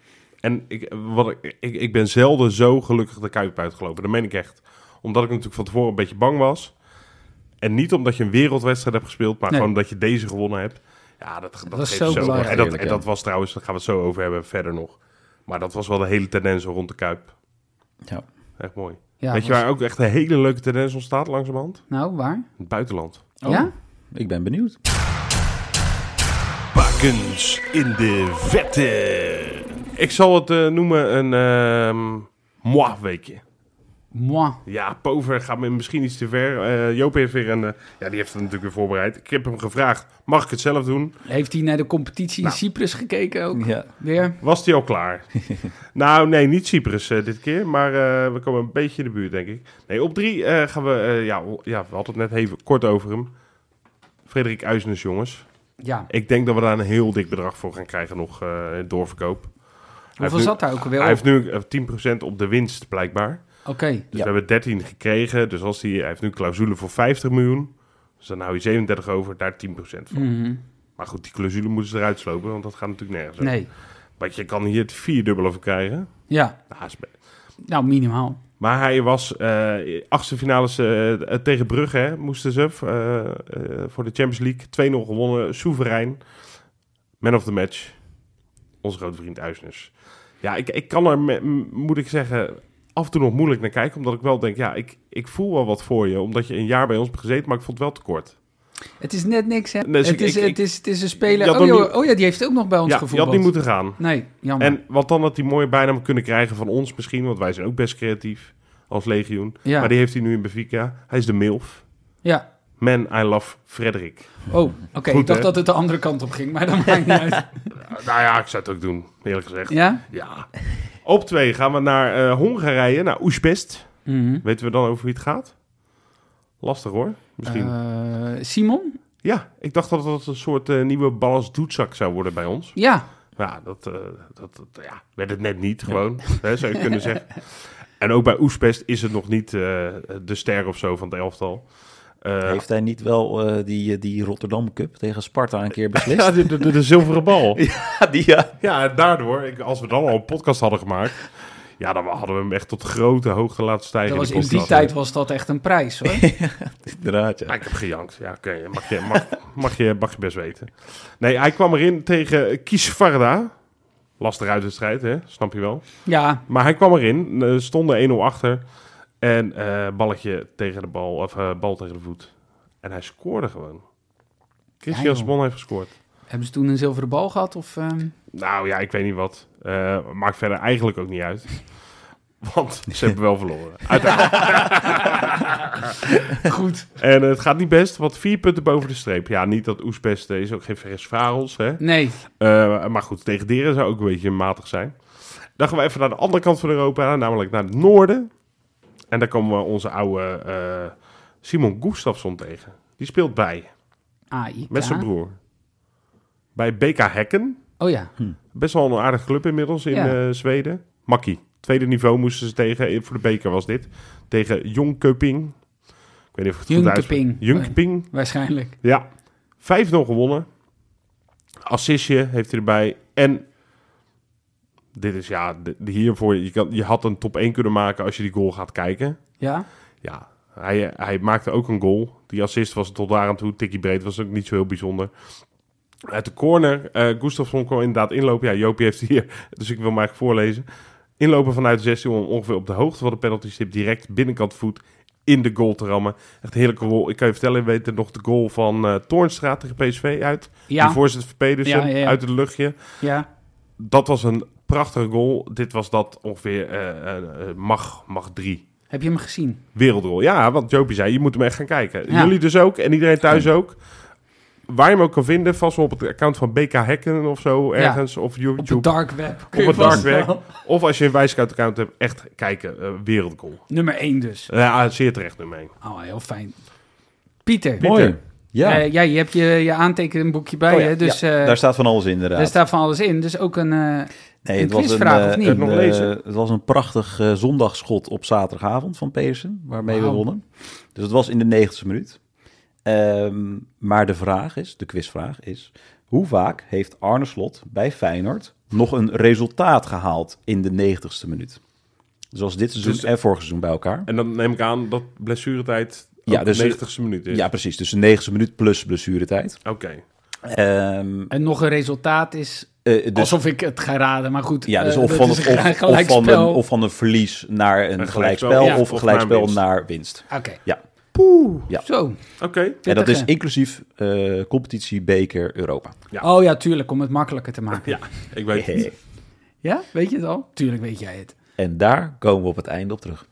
En ik, wat ik, ik, ik ben zelden zo gelukkig de Kuip uitgelopen. Dat meen ik echt. Omdat ik natuurlijk van tevoren een beetje bang was. En niet omdat je een wereldwedstrijd hebt gespeeld, maar Nee. gewoon omdat je deze gewonnen hebt. Ja, dat, dat, was geeft zo zo. belangrijk. En dat, Heerlijk, en ja. dat was trouwens, daar gaan we het zo over hebben, verder nog. Maar dat was wel de hele tendens rond de Kuip. Ja. Echt mooi. ja Weet je was- waar ook echt een hele leuke tendens ontstaat langzamerhand? Nou, waar? In het buitenland. Oh. Ja? Ik ben benieuwd. Bakens in de vette. Ik zal het uh, noemen een uh, moi-weekje. Moi. Ja, Pover gaat me misschien iets te ver. Uh, Joop heeft weer een... Uh, ja, die heeft het natuurlijk weer voorbereid. Ik heb hem gevraagd, mag ik het zelf doen? Heeft hij naar de competitie in Nou. Cyprus gekeken ook? Ja. Weer? Was die al klaar? Nou, nee, niet Cyprus uh, dit keer. Maar uh, we komen een beetje in de buurt, denk ik. Nee, op drie uh, gaan we... Uh, ja, ja, we hadden het net even kort over hem. Frederik Uisnes, jongens. Ja. Ik denk dat we daar een heel dik bedrag voor gaan krijgen nog uh, in doorverkoop. Hij Hoeveel heeft nu- zat daar ook alweer Hij op? heeft nu uh, tien procent op de winst, blijkbaar. Oké. Dus Ja. we hebben dertien gekregen. Dus als hij, hij heeft nu clausule voor vijftig miljoen. Dus dan hou je zevenendertig over, daar tien procent van. Mhm. Maar goed, die clausule moeten ze eruit slopen, want dat gaat natuurlijk nergens over. Nee. Want je kan hier het vierdubbele voor krijgen. Ja. Nou, is be- Nou, minimaal. maar hij was uh, achtste finales uh, tegen Brugge, hè, moesten ze uh, uh, voor de Champions League. twee nul gewonnen, soeverein. Man of the match. Onze grote vriend Uisnes. Ja, ik, ik kan er, me- m- moet ik zeggen, af en toe nog moeilijk naar kijken. Omdat ik wel denk, ja, ik, ik voel wel wat voor je. Omdat je een jaar bij ons hebt gezeten, maar ik vond het wel te kort. Het is net niks, hè? Nee, dus het, ik- is, ik- het, is, het is een speler... Je had Oh, nog joh, niet- oh ja, die heeft ook nog bij ons Ja, je gevoetbald. had niet moeten gaan. Nee, jammer. En want dan had hij mooie bijnaam kunnen krijgen van ons misschien. Want wij zijn ook best creatief als legioen. Ja. Maar die heeft hij nu in Benfica. Hij is de milf. Ja. Man, I love Frederik. Oh, oké. Goed, Ik dacht hè? dat het de andere kant op ging, maar dat maakt niet uit. Nou ja, ik zou het ook doen, eerlijk gezegd. Ja? Ja. Op twee gaan we naar uh, Hongarije, naar Újpest. Mhm. Weten we dan over wie het gaat? Lastig hoor, misschien. Eh, Simon? Ja, ik dacht dat het een soort uh, nieuwe Ballas Doetzak zou worden bij ons. Ja. Ja, dat, uh, dat, dat ja, werd het net niet gewoon, hè, zou je kunnen zeggen. En ook bij Újpest is het nog niet uh, de ster of zo van het elftal. Uh, Heeft hij niet wel uh, die, die Rotterdam Cup tegen Sparta een keer beslist? ja, de, de, de, de zilveren bal. Ja, die ja. Ja, daardoor, ik, als we dan al een podcast hadden gemaakt, ja, dan hadden we hem echt tot grote hoogte laten stijgen. Dat was, de in die podcast. tijd was dat echt een prijs, hoor. Inderdaad, ja. Ja, ik heb gejankt. Ja, oké, okay. mag, je, mag, mag, je, mag je best weten. Nee, hij kwam erin tegen Kisvarda. Lastig uitwedstrijd, hè? Snap je wel. Ja. Maar hij kwam erin, uh, stonden één nul achter. En uh, balletje tegen de bal, of uh, bal tegen de voet. En hij scoorde gewoon. Christian Ja, Simon heeft gescoord. Hebben ze toen een zilveren bal gehad? Of, um... Nou ja, ik weet niet wat. Uh, maakt verder eigenlijk ook niet uit. Want ze hebben wel verloren. Uiteindelijk. Goed. En uh, het gaat niet best, want vier punten boven de streep. Ja, niet dat Oes best is, ook geen Ferencváros, hè. Nee. Uh, maar goed, degraderen zou ook een beetje matig zijn. Dan gaan we even naar de andere kant van Europa, namelijk naar het noorden. En daar komen we onze oude uh, Simon Gustafsson tegen. Die speelt bij. A I K. Met zijn broer. Bij B K Häcken. Oh ja. Hm. Best wel een aardige club inmiddels in Ja. uh, Zweden. Makkie. Tweede niveau moesten ze tegen. Voor de beker was dit. Tegen Jönköping. Ik weet niet of ik het goed uitspreek. Jönköping. Jönköping. Waarschijnlijk. Ja. vijf nul gewonnen. Assistje heeft hij erbij. En dit is ja, de, de hiervoor. Je, kan, je had een top één kunnen maken als je die goal gaat kijken. Ja? Ja, hij, hij maakte ook een goal. Die assist was tot daar aan toe. Tikkie breed was ook niet zo heel bijzonder. Uit de corner. Uh, Gustafsson kon inderdaad inlopen. Ja, Jopie heeft hier, dus ik wil maar even voorlezen. Inlopen vanuit de zestien ongeveer op de hoogte van de penalty stip. Direct binnenkant voet in de goal te rammen. Echt een heerlijke goal. Ik kan je vertellen, je weet nog de goal van uh, Toornstra tegen P S V uit. Ja. Die voorzet van Pedersen Ja, ja, ja. uit het luchtje. Ja. Dat was een prachtige goal. Dit was dat ongeveer uh, uh, uh, mag, mag drie. Heb je hem gezien? Wereldrol. Ja, want Jopie zei, je moet hem echt gaan kijken. Ja. Jullie dus ook en iedereen thuis ook. Waar je hem ook kan vinden, vast wel op het account van B K Häcken of zo ergens. Ja. Of YouTube. Op het dark web. Op het dark web. Of als je een wijscout-account hebt, echt kijken. Uh, wereldgoal. Nummer één dus. Ja, zeer terecht nummer één. Oh, heel fijn. Pieter. Mooi. Ja. Uh, ja, je hebt je, je aantekenboekje bij Oh ja, je. Dus, ja. uh, Daar staat van alles in, inderdaad. er staat van alles in. Dus ook een, uh, Nee, een het was een, quizvraag, eh, of niet? Kun je het nog een, lezen? eh, het was een prachtig uh, zondagschot op zaterdagavond van Pedersen, waarmee Wauw. we wonnen. Dus het was in de negentigste minuut. Um, maar de vraag is, de quizvraag is, hoe vaak heeft Arne Slot bij Feyenoord nog een resultaat gehaald in de negentigste minuut? Zoals dit seizoen Dus- en vorig seizoen bij elkaar. En dan neem ik aan dat blessuretijd ook Ja, de dus- negentigste minuut is. Ja, precies. Dus de negentigste minuut plus blessuretijd. Oké. Um, En nog een resultaat is... uh, dus, alsof ik het ga raden, maar goed. ja, dus uh, of, dat van, is het, een of, of, gelijkspel. van een, of van een verlies naar een, Een gelijkspel, gelijkspel, ja. of een of naar een gelijkspel winst. naar winst. Oké. Ja. Poeh. Ja. Zo. Oké. En dat Pittige. is inclusief uh, competitie beker Europa. Ja. Oh ja, tuurlijk, om het makkelijker te maken. Ja, ik weet het. Ja, weet je het al? Tuurlijk weet jij het. En daar komen we op het einde op terug.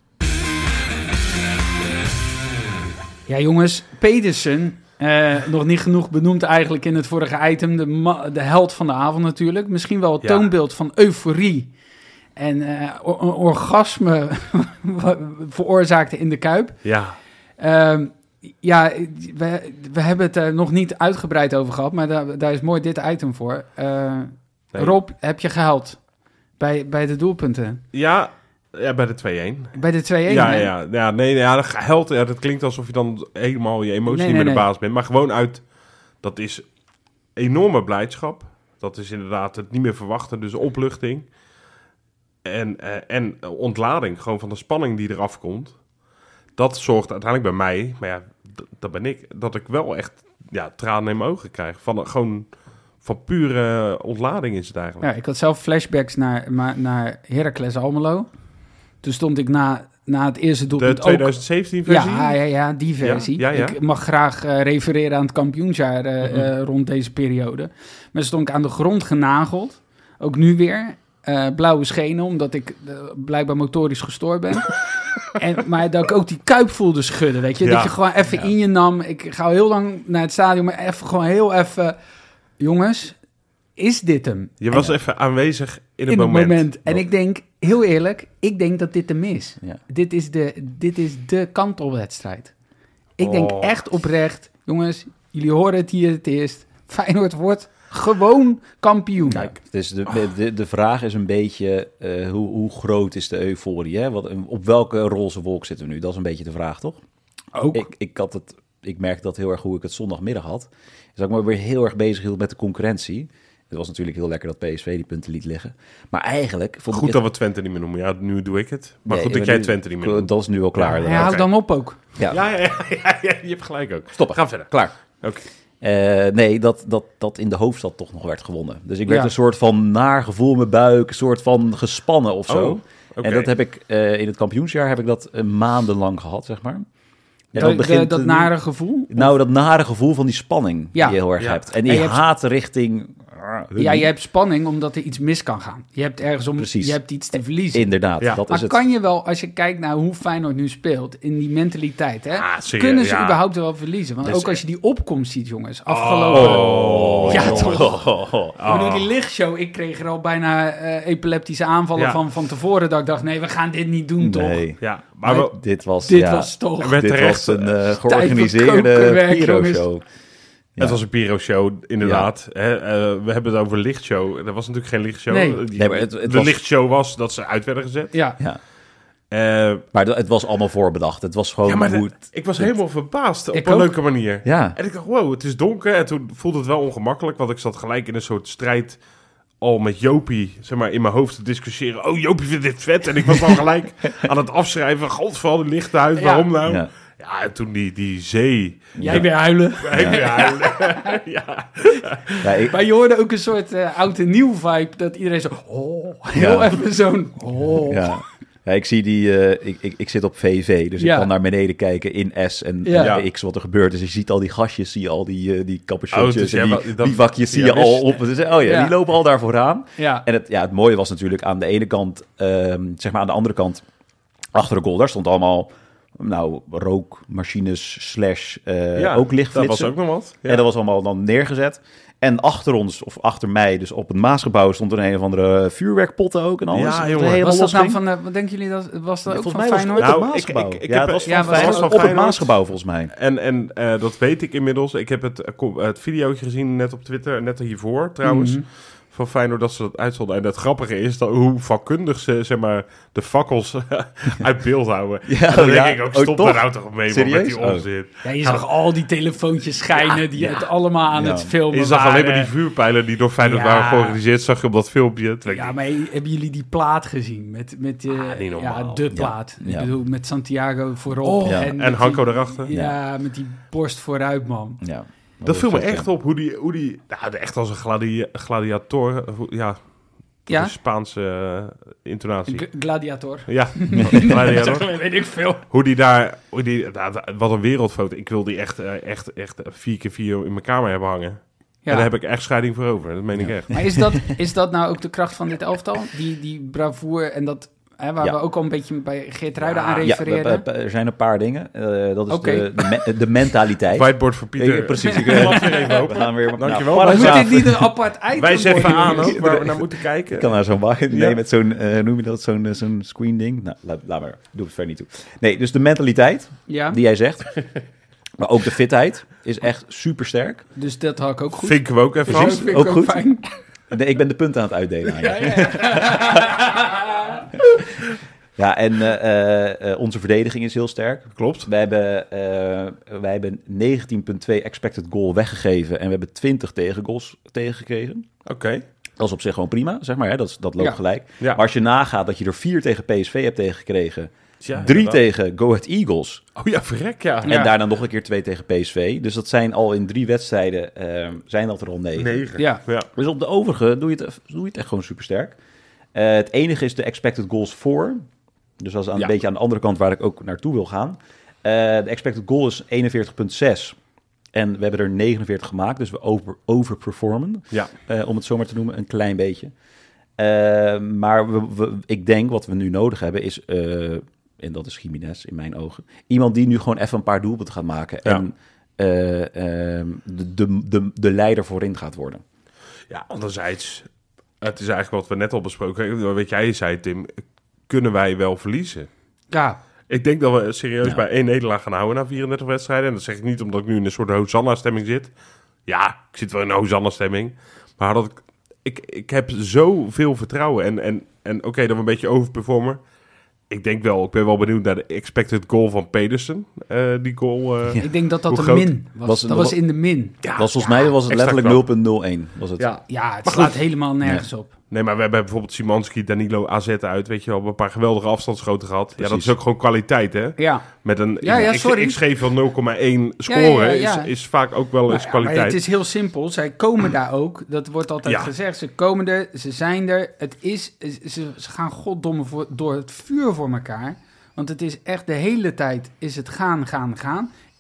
Ja, jongens, Pedersen, eh, nog niet genoeg benoemd eigenlijk in het vorige item. De, ma- de held van de avond natuurlijk. Misschien wel het Ja. toonbeeld van euforie. En eh, o- een orgasme veroorzaakte in de Kuip. Ja. Ehm, ja, we, we hebben het er nog niet uitgebreid over gehad, maar daar, daar is mooi dit item voor. Eh, Nee. Rob, heb je gehuild bij, bij de doelpunten? Ja, ja, bij de twee-één. Bij de twee-één, Ja, hè? ja, ja, nee, ja, dat held, ja, dat klinkt alsof je dan helemaal je emotie Nee, niet nee, meer de nee. baas bent. Maar gewoon uit, dat is enorme blijdschap. Dat is inderdaad het niet meer verwachten, dus opluchting. En, eh, en ontlading, gewoon van de spanning die eraf komt. Dat zorgt uiteindelijk bij mij, maar ja, d- dat ben ik, dat ik wel echt ja, tranen in mijn ogen krijg. Van, uh, gewoon van pure ontlading is het eigenlijk. Ja, ik had zelf flashbacks naar, maar, naar Heracles Almelo. Toen stond ik na, na het eerste De doelpunt ook... twintig zeventien versie? Ja, ja, ja, die versie. Ja, ja, ja. Ik mag graag eh, refereren aan het kampioensjaar eh, Mhm. eh, rond deze periode. Maar toen stond ik aan de grond genageld. Ook nu weer. Eh, blauwe schenen, omdat ik eh, blijkbaar motorisch gestoord ben. en, maar dat ik ook die kuip voelde schudden, weet je. Ja. Dat je gewoon even in je nam. Ik ga heel lang naar het stadion, maar even gewoon heel even... Jongens, is dit hem? Je was En- even aanwezig in het in moment. het moment. En ik denk, heel eerlijk, ik denk dat dit hem is. Ja. Dit is de, dit is de kantelwedstrijd. Ik denk Oh. echt oprecht, jongens, jullie horen het hier het eerst. Feyenoord wordt gewoon kampioen. Kijk, dus de, de, de vraag is een beetje, uh, hoe, hoe groot is de euforie? Hè? Wat, op welke roze wolk zitten we nu? Dat is een beetje de vraag, toch? Ook. Ik, ik, had het, ik merkte dat heel erg hoe ik het zondagmiddag had. Dus dat ik me weer heel erg bezig hield met de concurrentie. Het was natuurlijk heel lekker dat P S V die punten liet liggen. Maar eigenlijk vond Goed ik dat het... we Twente niet meer noemen. Ja, nu doe ik het. Maar Nee, goed dat maar jij nu- Twente niet meer noemt. Dat is nu al klaar. Ja, Ja, houd oké. dan op ook. ja. Ja, ja, ja, ja, ja, je hebt gelijk ook. Stop. Ga verder. Klaar. Oké. Uh, nee, dat, dat, dat in de hoofdstad toch nog werd gewonnen. Dus ik werd Ja. een soort van naar gevoel in mijn buik, een soort van gespannen of zo. Oh, oké. En dat heb ik uh, in het kampioensjaar heb ik dat uh, maandenlang gehad, zeg maar. En Dat, begint de- dat een- nare gevoel. Nou, dat nare gevoel van die spanning Ja. die je heel erg Ja. hebt. En En die je hebt- haat richting Ja, je hebt spanning omdat er iets mis kan gaan. Je hebt ergens om, Precies. je hebt iets te verliezen. Inderdaad, Ja. dat Maar is het. kan je wel, als je kijkt naar hoe Feyenoord nu speelt, in die mentaliteit, hè, Ah, serieus, kunnen ze ja. überhaupt wel verliezen? Want Dat is ook als je die opkomst ziet, jongens, afgelopen... Oh, Ja, jongens. toch. Oh. Ik bedoel, die lichtshow, ik kreeg er al bijna eh, epileptische aanvallen Ja. van, van tevoren, dat ik dacht, nee, we gaan dit niet doen, toch? Nee, Ja, maar wel, dit was, Dit ja, was toch... Er werd dit terecht, was een eh, voor georganiseerde kokenwerk, Piro-show. Ja. het was een Piro-show, inderdaad. Hè, eh, we hebben het over lichtshow. Er was natuurlijk geen lichtshow. Nee. Die- Nee, maar het- het de was- lichtshow was dat ze uit werden gezet. Ja, Ja. Eh, Maar het was allemaal voorbedacht. Het was gewoon ja, maar hoe de- het- ik was helemaal verbaasd op Ik een ook. leuke manier. Ja, En ik dacht, wow, het is donker. En toen voelde het wel ongemakkelijk, want ik zat gelijk in een soort strijd al met Jopie, zeg maar, in mijn hoofd te discussiëren. Oh, Jopie vindt dit vet. En ik was al gelijk aan het afschrijven. Godverdomme, die lichte huis, Ja. waarom nou? ja. Ja, en toen die, die zee. jij weer huilen. Ik weer huilen. ja. Ja, ik- Maar je hoorde ook een soort eh, oud en nieuw vibe, dat iedereen zo, oh, heel Ja. even zo'n, oh. ja. Ja, ik zie die, eh, ik, ik, ik zit op V V, dus Ja. ik kan naar beneden kijken in S en Ja. en X wat er gebeurt. Dus je ziet al die gastjes, zie je al die, eh, die Oh, capuchonnetjes dus en jij die, wa- dat- die vakjes zie ja, je al wist- op. Dus, oh ja, Ja. die lopen al daar vooraan. Ja, En het, ja, het mooie was natuurlijk aan de ene kant, ehm, zeg maar aan de andere kant, achter de goal, daar stond allemaal, nou, rookmachines slash eh, Ja, ook dat lichtflitsen. was ook nog wat. Ja. En dat was allemaal dan neergezet. En achter ons, of achter mij, dus op het Maasgebouw, stond er een of andere vuurwerkpotten ook en alles. Ja, Dat het jongen. helemaal was dat nou losging. van, eh, wat denken jullie dat, was dat ook Volgens van mij was het Feyenoord? op het Nou, ik- Maasgebouw. ik- ik ja, heb- het was ja, van was Feyenoord van op het Feyenoord. Maasgebouw volgens mij. En, en eh, dat weet ik inmiddels. Ik heb het, eh, ko- het videootje gezien net op Twitter, net hiervoor trouwens, Mhm. van Feyenoord dat ze dat uitzonden. En het grappige is dat hoe vakkundig ze, zeg maar, de fakkels uit beeld houden. Ja, en dan denk ja, ik ook, oh, stop toch? daar nou toch mee man, met Serieus? die Oh. onzin. Ja, je zag al die telefoontjes schijnen die het allemaal aan Ja. het filmen Je zag waren. alleen maar die vuurpijlen die door Feyenoord Ja. waren georganiseerd, zag je op dat filmpje. Toen denk ik, Ja, maar hebben jullie die plaat gezien? Met, met uh, Ah, niet normaal. ja, de plaat. Ja. Ik bedoel, met Santiago voorop. Oh, ja. en, en met Hanko die- erachter. Ja, met die borst vooruit, man. Ja, Dat viel me vet, echt ja. op, hoe die, hoe die nou, echt als een gladia gladiator, hoe- ja, Ja? een Spaanse eh, intonatie. G- Gladiator. Ja, gladiator. Weet ik veel. Hoe die daar, hoe die, nou, wat een wereldfoto. Ik wil die echt, eh, echt, echt vier keer vier in mijn kamer hebben hangen. En Ja. daar heb ik echt scheiding voor over. Dat meen ik echt. Maar is dat, is dat nou ook de kracht van dit elftal? Die, die bravoure en dat, hè, waar Ja. we ook al een beetje bij Geert Ruiden Ja, aan Ja, refereerden? we- we- er zijn een paar dingen. Eh, dat is Oké. de, de, me- de mentaliteit. Whiteboard voor Pieter. Ja, precies. Ik, Ik lap weer even we open. gaan weer Dankjewel. Nou, Maar moet paragrafen. dit niet een apart item Wijs even worden, aan jongens? ook waar we naar moeten kijken. Ik kan naar zo'n wagen. Ja. Nee, met zo'n, eh, noem je dat, zo'n, eh, zo'n screen ding. Nou, laat, laat maar. Doe het verder niet toe. Nee, dus de mentaliteit, Ja, die jij zegt. Maar ook de fitheid is echt super sterk. dus dat had ik ook goed. Vinken we ook even Dus af. dat vind ik ook ook goed. fijn. Nee, ik ben de punten aan het uitdelen. aan je. Ja, ja. Ja, en eh, eh, eh, onze verdediging is heel sterk. Klopt. We hebben, eh, wij hebben negentien komma twee expected goal weggegeven en we hebben twintig tegengoals tegengekregen. Oké. Dat is op zich gewoon prima, zeg maar. Hè? Dat, is, dat loopt Ja. gelijk. Ja. Maar als je nagaat dat je er vier tegen P S V hebt tegengekregen, Ja, drie inderdaad. tegen Go Ahead Eagles Oh ja, verrek ja. Ja. en daarna nog een keer twee tegen P S V. Dus dat zijn al in drie wedstrijden, eh, zijn dat er al negen. Negen. Ja. ja. Dus op de overige doe je het, doe je het echt gewoon super sterk. het enige is de expected goals voor. Dus dat is aan, Ja. een beetje aan de andere kant waar ik ook naartoe wil gaan. Eh, de expected goal is eenenveertig komma zes. En we hebben er negenenveertig gemaakt, dus we over, overperformen. Ja. Eh, om het zo maar te noemen, een klein beetje. Eh, maar we, we- ik denk wat we nu nodig hebben is, eh, en dat is Jiménez in mijn ogen, iemand die nu gewoon even een paar doelpunten gaat maken. Ja. En eh, eh, de, de, de, de leider voorin gaat worden. Ja, anderzijds, het is eigenlijk wat we net al besproken hebben. Weet jij, zei Tim, kunnen wij wel verliezen? Ja, Ik denk dat we serieus Ja. bij één nederlaag gaan houden na vierendertig wedstrijden. En dat zeg ik niet omdat ik nu in een soort Hosanna-stemming zit. Ja, ik zit wel in een Hosanna-stemming. Maar dat ik, ik, ik heb zoveel vertrouwen. En, en, en oké, dat we een beetje overperformen. Ik denk wel, ik ben wel benieuwd naar de expected goal van Pedersen. Eh, die goal. eh, ik denk dat dat Hoe een groot min was. was- dat was in de min. ja, was volgens ja, mij was het extra letterlijk knap. nul komma nul één. Was het. Ja. Ja, het Maar slaat goed. helemaal nergens op. Nee, maar we hebben bijvoorbeeld Szymanski, Danilo, A Z uit. Weet je wel, een paar geweldige afstandsschoten gehad. Ja, dat Precies. is ook gewoon kwaliteit, hè? Ja, Met een Ja, ja, ik- sorry. ik schreef van nul komma één scoren Ja, ja, ja. Is, is vaak ook wel eens maar, ja, maar kwaliteit. het is heel simpel. Zij komen daar ook. Dat wordt altijd Ja. gezegd. Ze komen er, ze zijn er. Het is, ze, ze gaan goddomme voor, door het vuur voor elkaar. Want het is echt de hele tijd is het gaan, gaan, gaan.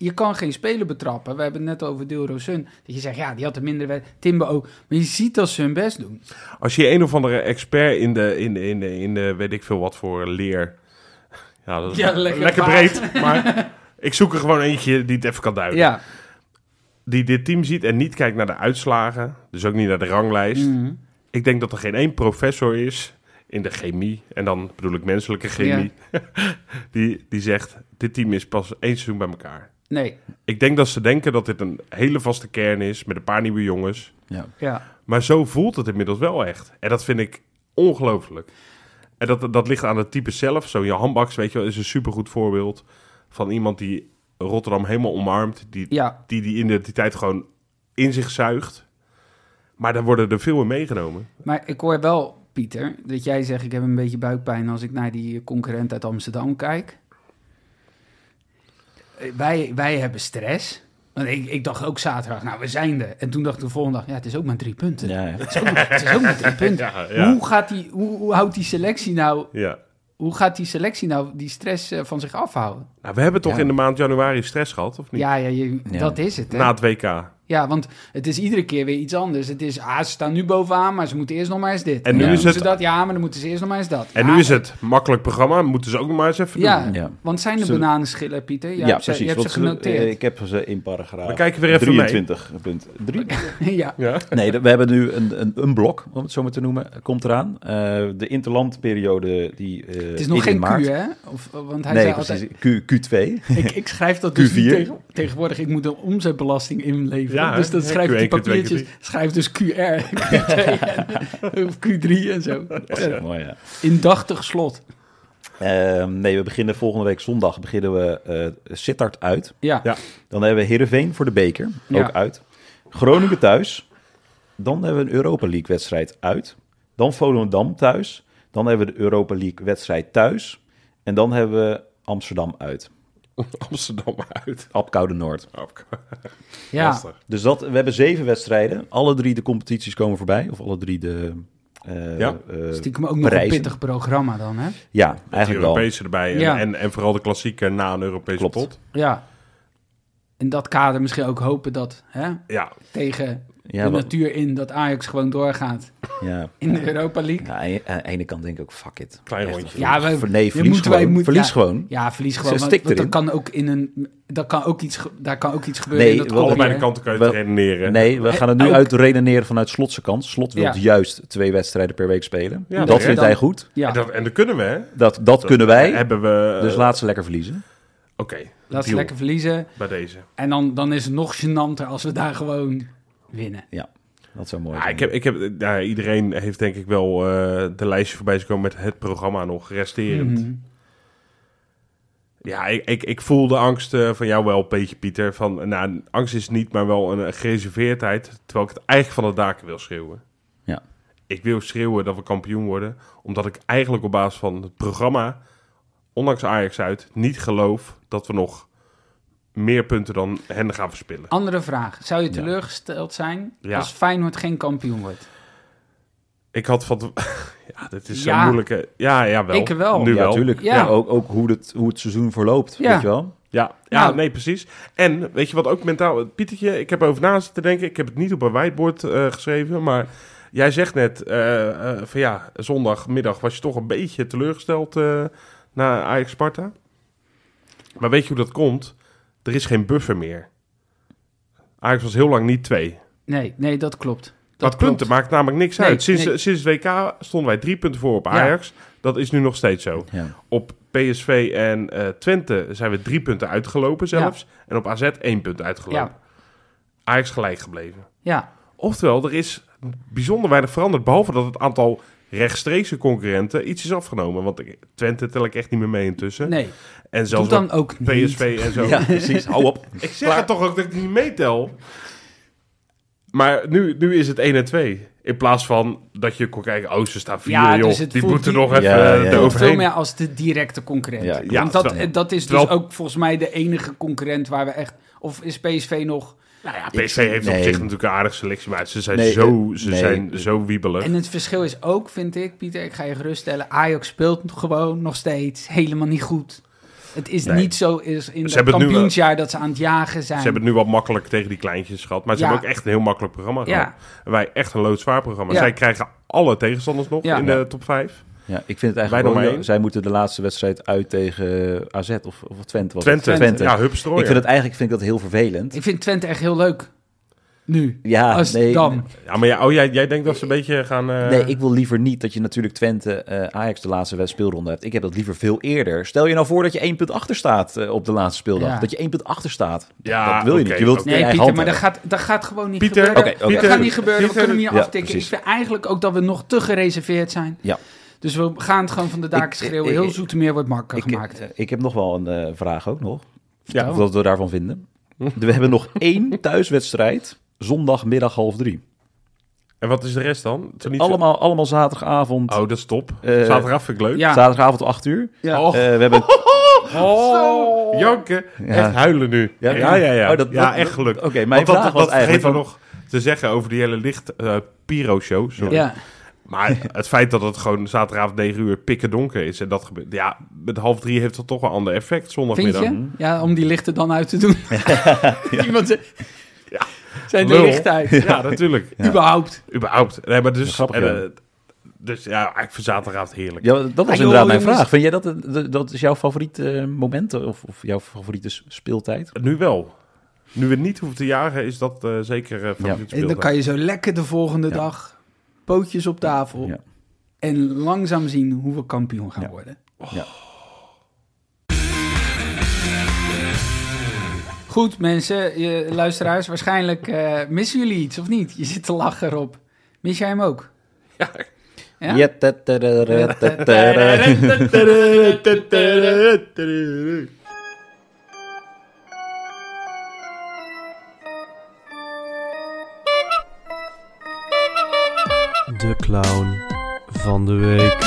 je kan geen speler betrappen. We hebben het net over Dilro Sun. Dat je zegt, ja, die had een minder wed- Timber ook. Maar je ziet dat ze hun best doen. Als je een of andere expert in de, in de, in de, in de weet ik veel wat voor leer... Ja, dat is Ja, lekker lekker, vaag. breed, maar ik zoek er gewoon eentje die het even kan duiden. Ja. Die dit team ziet en niet kijkt naar de uitslagen, dus ook niet naar de ranglijst. Mhm. Ik denk dat er geen één professor is in de chemie, en dan bedoel ik menselijke chemie, die, die zegt, dit team is pas één seizoen bij elkaar. Nee, Ik denk dat ze denken dat dit een hele vaste kern is, met een paar nieuwe jongens. Ja. ja. Maar zo voelt het inmiddels wel echt. En dat vind ik ongelooflijk. En dat, dat ligt aan het type zelf. Zo Johan Baks, weet je wel, is een supergoed voorbeeld van iemand die Rotterdam helemaal omarmt. Die Ja, die, die identiteit gewoon in zich zuigt. Maar daar worden er veel in meegenomen. maar ik hoor wel, Pieter, dat jij zegt... ik heb een beetje buikpijn als ik naar die concurrent uit Amsterdam kijk. Eh, Wij, wij hebben stress. Want ik, ik dacht ook zaterdag, nou, we zijn er. En toen dacht ik de volgende dag, ja, het is ook maar drie punten. Ja, ja. Het, is ook, het is ook maar drie punten. Ja, ja. Hoe, gaat die, hoe, hoe houdt die selectie nou... Ja. Hoe gaat die selectie nou die stress eh, van zich afhouden? Nou, we hebben toch Ja. in de maand januari stress gehad, of niet? Ja, ja, je, Ja. dat is het. Hè? Na het W K. Ja, want het is iedere keer weer iets anders. Het is, ah, ze staan nu bovenaan, maar ze moeten eerst nog maar eens dit. En nu dan is doen het- ze dat, ja, maar dan moeten ze eerst nog maar eens dat. En Ja, nu is het makkelijk programma. Moeten ze ook nog maar eens even Ja, doen. Ja. want zijn er Zullen- bananenschillen, Pieter? Je Ja, hebt ze, precies. je hebt ze Want genoteerd. eh, ik heb ze in paragraaf We kijken weer even mee. drieëntwintig punt drie. ja. Ja. Nee, de- we hebben nu een, een, een blok, om het zo maar te noemen, komt eraan. Eh, de interlandperiode die eh Het is nog in geen maart. Q, hè? Of, want hij Nee, zei precies. altijd... Q, Q twee. Ik, ik schrijf dat dus Q niet vier. tegen, tegenwoordig. Ik moet een omzetbelasting inleveren. Ja, dus dat hè? schrijf ik Q één, die Q twee, Q papiertjes. drie. Schrijf dus Q R, Q twee en, of Q drie en zo. Ja, mooi, ja. Indachtig slot. Ehm, nee, we beginnen volgende week zondag beginnen we eh Sittard uit. Ja. Ja. Dan hebben we Heerenveen voor de beker, ook Ja. uit. Groningen thuis. Dan hebben we een Europa League wedstrijd uit. Dan Volendam thuis. Dan hebben we de Europa League wedstrijd thuis. En dan hebben we Amsterdam uit. Amsterdam uit. Apkoude Noord. Ja. Lastig. Dus dat, we hebben zeven wedstrijden. Alle drie de competities komen voorbij. Of alle drie de... eh, Ja. eh, Stiekem ook nog een prijzen. pittig programma dan, hè? Ja, Die eigenlijk wel. Europese erbij. En, Ja. en, en vooral de klassieker na een Europese Klopt. pot. Ja. In dat kader misschien ook hopen dat hè, Ja. tegen Ja, de wat- natuur in dat Ajax gewoon doorgaat ja. in de Europa League. Ja, aan de- aan de ene kant denk ik ook, fuck it. Klein Echt, rondje. Ja, wij- ver- nee, je verlies moet- gewoon. wij moet- verlies ja. gewoon. Ja, verlies gewoon. Stik Want, want erin. dat kan ook in een, dat kan ook iets, ge- daar kan ook iets gebeuren. Nee, in dat wel- kopje, Allebei de hè. kanten kan je Wel- het redeneren. Nee, we gaan het nu ook- uit redeneren vanuit Slotse kant. Slot wil Ja. juist twee wedstrijden per week spelen. Ja, dat terecht. vindt Dan- hij goed. Ja, En, dat, en dat kunnen we, hè? Dat, dat kunnen wij. Hebben we... Dus laat ze lekker verliezen. Oké, laat ze deal lekker verliezen. bij deze. En dan, dan is het nog gênanter als we daar gewoon winnen. Dat zou mooi Ja, zijn. ik heb, ik heb, ja, iedereen heeft denk ik wel eh, de lijstje voorbij gekomen met het programma nog resterend. Mhm. Ja, ik, ik, ik voel de angst eh, van jou wel een beetje, Pieter. Van, nou, angst is niet, maar wel een gereserveerdheid. Terwijl ik het eigenlijk van de daken wil schreeuwen. Ja. Ik wil schreeuwen dat we kampioen worden. Omdat ik eigenlijk op basis van het programma, ondanks Ajax uit, niet geloof dat we nog meer punten dan hen gaan verspillen. Andere vraag. Zou je Ja. teleurgesteld zijn Ja. als Feyenoord geen kampioen wordt? Ik had van... ja, dit is Ja. zo'n moeilijke... Ja, ja, wel. Ik wel. Nu ja, wel. natuurlijk. Ja. Ja. ook ook hoe, het, hoe het seizoen verloopt, Ja. weet je wel. Ja, ja Nou. nee, precies. En weet je wat ook mentaal... Pietertje, ik heb over na zitten denken. Ik heb het niet op een whiteboard eh, geschreven, maar jij zegt net eh, eh, van ja, zondagmiddag was je toch een beetje teleurgesteld uh, na Ajax Sparta. Maar weet je hoe dat komt? Er is geen buffer meer. Ajax was heel lang niet twee. Nee, nee, dat klopt. Dat Dat klopt. punten maakt namelijk niks Nee, uit. Sinds, nee. sinds het W K stonden wij drie punten voor op Ajax. Dat is nu nog steeds zo. Ja. Op P S V en uh, Twente zijn we drie punten uitgelopen zelfs. En op A Z één punt uitgelopen. Ja. Ajax gelijk gebleven. Ja, Oftewel, er is bijzonder weinig veranderd. Behalve dat het aantal rechtstreekse concurrenten iets is afgenomen. Want Twente tel ik echt niet meer mee intussen. nee. En Doe zelfs dan ook P niet. S V en zo. Ja, precies. Hou op. Ik zeg het toch ook dat ik niet meetel. Maar nu, nu is het één en twee. In plaats van dat je kon kijken, oh, ze staan vier, Ja, joh. dus het die voelt moeten die- nog even Ja, ja, ja, ja. Voelt veel eroverheen. meer als de directe concurrent. Ja, ja, Want dat, terwijl- dat is terwijl- dus ook volgens mij de enige concurrent waar we echt... Of is P S V nog... Nou ja, P S V heeft Nee. op zich natuurlijk een aardige selectie, maar ze zijn, Nee, zo, eh, ze nee. zijn zo wiebelig. En het verschil is ook, vind ik, Pieter, ik ga je geruststellen... Ajax speelt gewoon nog steeds helemaal niet goed. Het is Nee. niet zo is in Ze het hebben het nu, kampioensjaar dat ze aan het jagen zijn. Ze hebben het nu wat makkelijk tegen die kleintjes gehad. Maar ze Ja. hebben ook echt een heel makkelijk programma Ja. gehad. En wij echt een loodzwaar programma. Ja. Zij krijgen alle tegenstanders nog Ja. in de top vijf. Ja, ik vind het eigenlijk Wij nog wel, maar één. zij moeten de laatste wedstrijd uit tegen A Z of, of Twente. Was Twente. Het? Twente. Ja, hupstrooien. Ik vind het eigenlijk vind ik dat heel vervelend. Ik vind Twente echt heel leuk. Nu. Ja, Als nee, dan. Ja, maar ja, oh, jij, jij denkt dat ze een beetje gaan... eh, nee, ik wil liever niet dat je natuurlijk Twente eh, Ajax de laatste wed- speelronde hebt. Ik heb dat liever veel eerder. Stel je nou voor dat je één punt achter staat eh, op de laatste speeldag. Ja. Dat je één punt achter staat. Ja, dat wil je oké, niet. Je wilt het oké. in Nee, je Pieter, eigen maar hand dat gaat, dat gaat gewoon niet Pieter, gebeuren. Oké, oké. Dat gaat niet gebeuren. We Pieter, kunnen hem hier ja, aftikken. precies. Ik vind eigenlijk ook dat we nog te gereserveerd zijn. Ja. Dus we gaan het gewoon van de daken Ik- schreeuwen. ik- Heel ik- Zoetermeer wordt makkelijk Ik, gemaakt. eh, ik heb nog wel een eh, vraag ook nog. Ja. Of wat we daarvan vinden. We hebben nog één thuiswedstrijd. Zondagmiddag half drie. En wat is de rest dan? Het is niet Allemaal, allemaal zaterdagavond. Zo... Oh, dat is top. Eh, Zaterdagavond vind ik leuk. Ja. Zaterdagavond acht uur. Ja. Oh. Eh, we hebben... Oh. Janken. Ja. Echt huilen nu. Ja, ja, ja. ja. Oh, dat- ja dat- echt gelukt. Oké, mijn Want dat, vraag dat, was dat vergeten eigenlijk... we nog te zeggen over die hele licht eh, Piro-show. Sorry. Ja. Maar het feit dat het gewoon zaterdagavond negen uur pikken donker is en dat gebeurt, ja, met half drie heeft dat toch wel een ander effect Vind zondagmiddag. je? Ja, om die lichten dan uit te doen. Iemand zegt... Ja. Zijn de Lul. lichten uit? Ja, natuurlijk. Ja. Überhaupt. Überhaupt. Nee, maar dus, Grappig, en, ja. eh, dus ja, ik vind zaterdagavond heerlijk. Ja, dat was Ah, inderdaad joh, mijn jongens. vraag. Vind jij dat, een- dat is jouw favoriete eh, moment of, of jouw favoriete s- speeltijd? Nu wel. Nu we niet hoeven te jagen, is dat eh, zeker uh, favoriet Ja. En dan speeldag. kan je zo lekker de volgende Ja. dag pootjes op tafel Ja. en langzaam zien hoe we kampioen gaan Ja. worden. Ja. Goed, mensen, je, luisteraars, waarschijnlijk eh, missen jullie iets of niet? Je zit te lachen erop. Mis jij hem ook? Ja. Ja? Ja, ta- ta- ra- ra- ta- ta- ra. De clown van de week.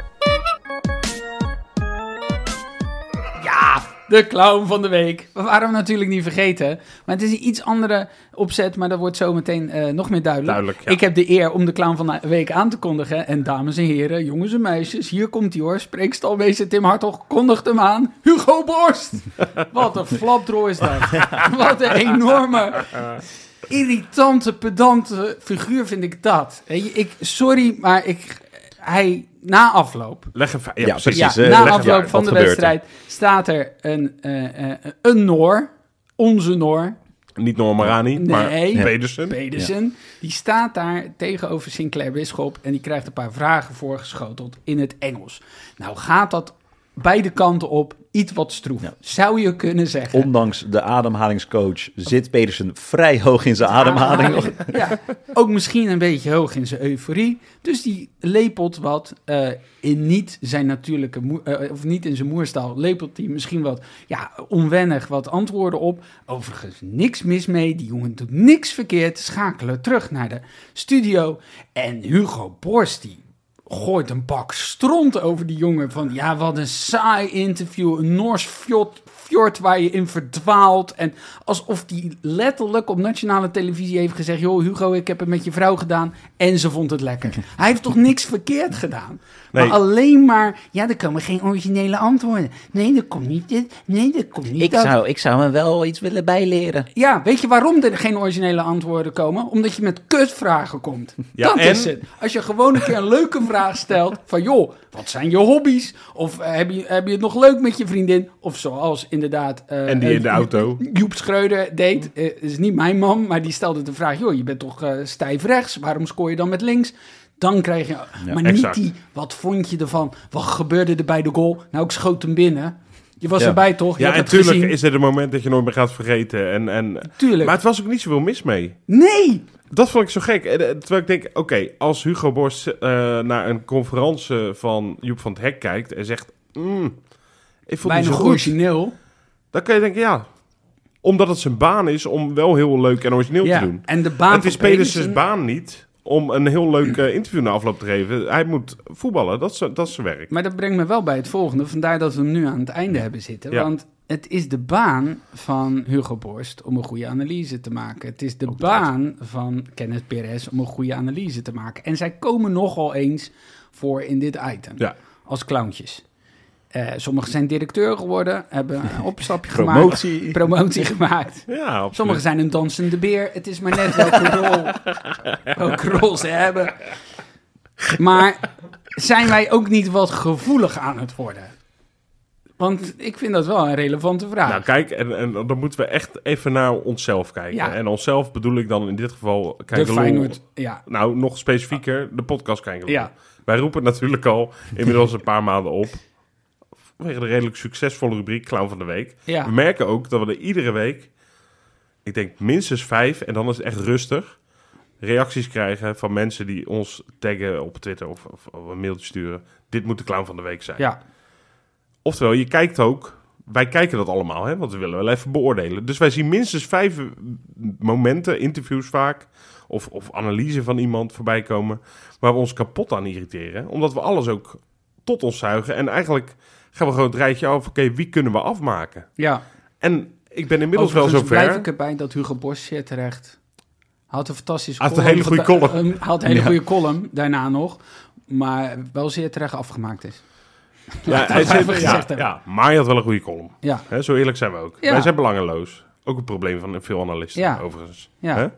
Ja, de clown van de week. We waren hem natuurlijk niet vergeten. Maar het is een iets andere opzet, maar dat wordt zo meteen eh, nog meer duidelijk. Duidelijk, ja. Ik heb de eer om de clown van de week aan te kondigen. En dames en heren, jongens en meisjes, hier komt hij hoor. Spreekstalmeester Tim Hartog kondigt hem aan. Hugo Borst! Wat een flapdrol is dat. Wat een enorme, irritante, pedante figuur vind ik dat. Weet je, ik, sorry, maar ik, hij, na afloop... Leg even, ja, Ja, precies. precies. Ja, eh, na leg afloop uit, van wat de gebeurt er? wedstrijd staat er een, eh, eh, een Noor, onze Noor, Niet Noor Marani, maar Nee. Pedersen. Pedersen. Die staat daar tegenover Sinclair Bisschop en die krijgt een paar vragen voorgeschoteld in het Engels. Nou gaat dat beide kanten op iets wat stroef, Ja. zou je kunnen zeggen. Ondanks de ademhalingscoach zit Pedersen vrij hoog in zijn ademhaling. Ja, ook misschien een beetje hoog in zijn euforie. Dus die lepelt wat eh, in niet zijn natuurlijke, moe- eh, of niet in zijn moerstaal, lepelt hij misschien wat ja, onwennig wat antwoorden op. Overigens niks mis mee, die jongen doet niks verkeerd. Schakelen terug naar de studio. En Hugo Borst, die gooit een bak stront over die jongen. Van ja, wat een saai interview. Een Noors fjord, fjord waar je in verdwaalt. En alsof die letterlijk op nationale televisie heeft gezegd... joh, Hugo, ik heb het met je vrouw gedaan en ze vond het lekker. Hij heeft toch niks verkeerd gedaan? Nee. Maar alleen maar... ja, er komen geen originele antwoorden. Nee, er komt niet dit. Nee, er komt niet Ik dat. zou, ik zou hem wel iets willen bijleren. Ja, weet je waarom er geen originele antwoorden komen? Omdat je met kutvragen komt. Ja, dat en? is het. Als je gewoon een keer een leuke vraag stelt van... joh, wat zijn je hobby's? Of eh, heb, je, heb je het nog leuk met je vriendin? Of zoals inderdaad... eh, En die in de eh, auto. Joep Schreuder deed. Uh, is niet mijn man, maar die stelde de vraag... joh, je bent toch uh, stijf rechts? Waarom scoor je dan met links? Dan krijg je... maar exact. niet die... wat vond je ervan? Wat gebeurde er bij de goal? Nou, ik schoot hem binnen... Je was Ja. erbij, toch? Je Ja, had en het tuurlijk gezien. is dit een moment dat je nooit meer gaat vergeten. En, en... Tuurlijk. Maar het was ook niet zoveel mis mee. Nee! Dat vond ik zo gek. En, eh, Terwijl ik denk, oké, als Hugo Borst eh, naar een conferentie van Joep van het Hek kijkt en zegt... Mm, ik vond het niet Weinig zo goed. origineel. Dan kan je denken, ja, omdat het zijn baan is om wel heel leuk en origineel Ja, te doen. en de baan Het is van Pedersens Pedersen- baan niet om een heel leuk eh, interview na afloop te geven. Hij moet voetballen, dat is, dat is zijn werk. Maar dat brengt me wel bij het volgende. Vandaar dat we hem nu aan het einde hebben zitten. Ja. Want het is de baan van Hugo Borst om een goede analyse te maken. Het is de baan van Kenneth Perez om een goede analyse te maken. En zij komen nogal eens voor in dit item. Ja. Als clowntjes. Uh, sommigen zijn directeur geworden, hebben een opstapje Promotie. gemaakt. Promotie gemaakt. Ja, absoluut. Sommigen zijn een dansende beer. Het is maar net welke rol, welke rol ze hebben. Maar zijn wij ook niet wat gevoelig aan het worden? Want ik vind dat wel een relevante vraag. Nou kijk, en, en dan moeten we echt even naar onszelf kijken. Ja. En onszelf bedoel ik dan in dit geval... de Kijken Feyenoord, ja. Nou, nog specifieker, de podcast kijken. Ja. Wij roepen natuurlijk al inmiddels een paar maanden op. Vanwege de redelijk succesvolle rubriek Clown van de Week. Ja. We merken ook dat we er iedere week, ik denk minstens vijf, en dan is het echt rustig, reacties krijgen van mensen die ons taggen op Twitter of, of, of een mailtje sturen. Dit moet de Clown van de Week zijn. Ja. Oftewel, je kijkt ook, wij kijken dat allemaal, hè, want we willen wel even beoordelen. Dus wij zien minstens vijf momenten, interviews vaak, of, of analyse van iemand voorbij komen, waar we ons kapot aan irriteren. Omdat we alles ook tot ons zuigen. En eigenlijk gaan we gewoon het rijtje af, oké, okay, wie kunnen we afmaken? Ja. En ik ben inmiddels wel Overigens zover. blijf ik erbij dat Hugo Boss zeer terecht had een fantastische Had een column. hele goede van de- column. een- Had een hele Ja. goede column daarna nog. Maar wel zeer terecht afgemaakt is. Ja, Laten we hij het zei, even ja, gezegd hebben. ja, maar je had wel een goede column. Ja. Hè, zo eerlijk zijn we ook. Ja. Wij zijn belangeloos. Ook een probleem van veel analisten, Ja. overigens. Ja. Hè?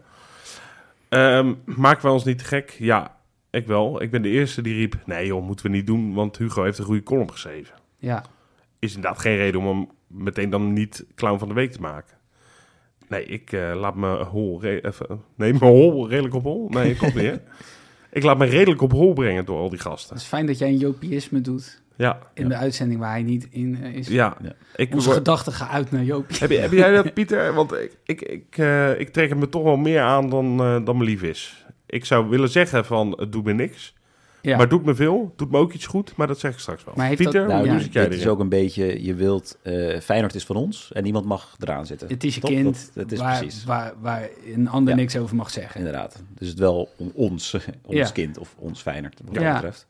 Ehm, maken wij ons niet te gek? Ja, ik wel. Ik ben de eerste die riep, nee joh, moeten we niet doen, want Hugo heeft een goede column geschreven. Ja. Is inderdaad geen reden om hem meteen dan niet Clown van de Week te maken. Nee, ik uh, laat me hol... Re- even, nee, mijn hol redelijk op hol? Nee, komt niet, hè? Ik laat me redelijk op hol brengen door al die gasten. Het is fijn dat jij een Joopieisme doet Ja, in Ja. de uitzending waar hij niet in uh, is. ja. Ja. Ik Onze word- gedachten gaan uit naar Joopie. heb, je, heb jij dat, Pieter? Want ik, ik, ik, uh, ik trek het me toch wel meer aan dan, uh, dan me lief is. Ik zou willen zeggen van, het doet me niks. Ja. Maar het doet me veel. Doet me ook iets goed, maar dat zeg ik straks wel. Maar heeft Pieter, dat- hoe Nou, ja. zit jij het is erin? ook een beetje, je wilt, uh, Feyenoord is van ons en niemand mag eraan zitten. Het is je Toch? kind Dat, dat is waar, precies, waar, waar een ander Ja. niks over mag zeggen. inderdaad. Dus het wel om ons, ons Ja. kind of ons Feyenoord, wat Ja. dat betreft.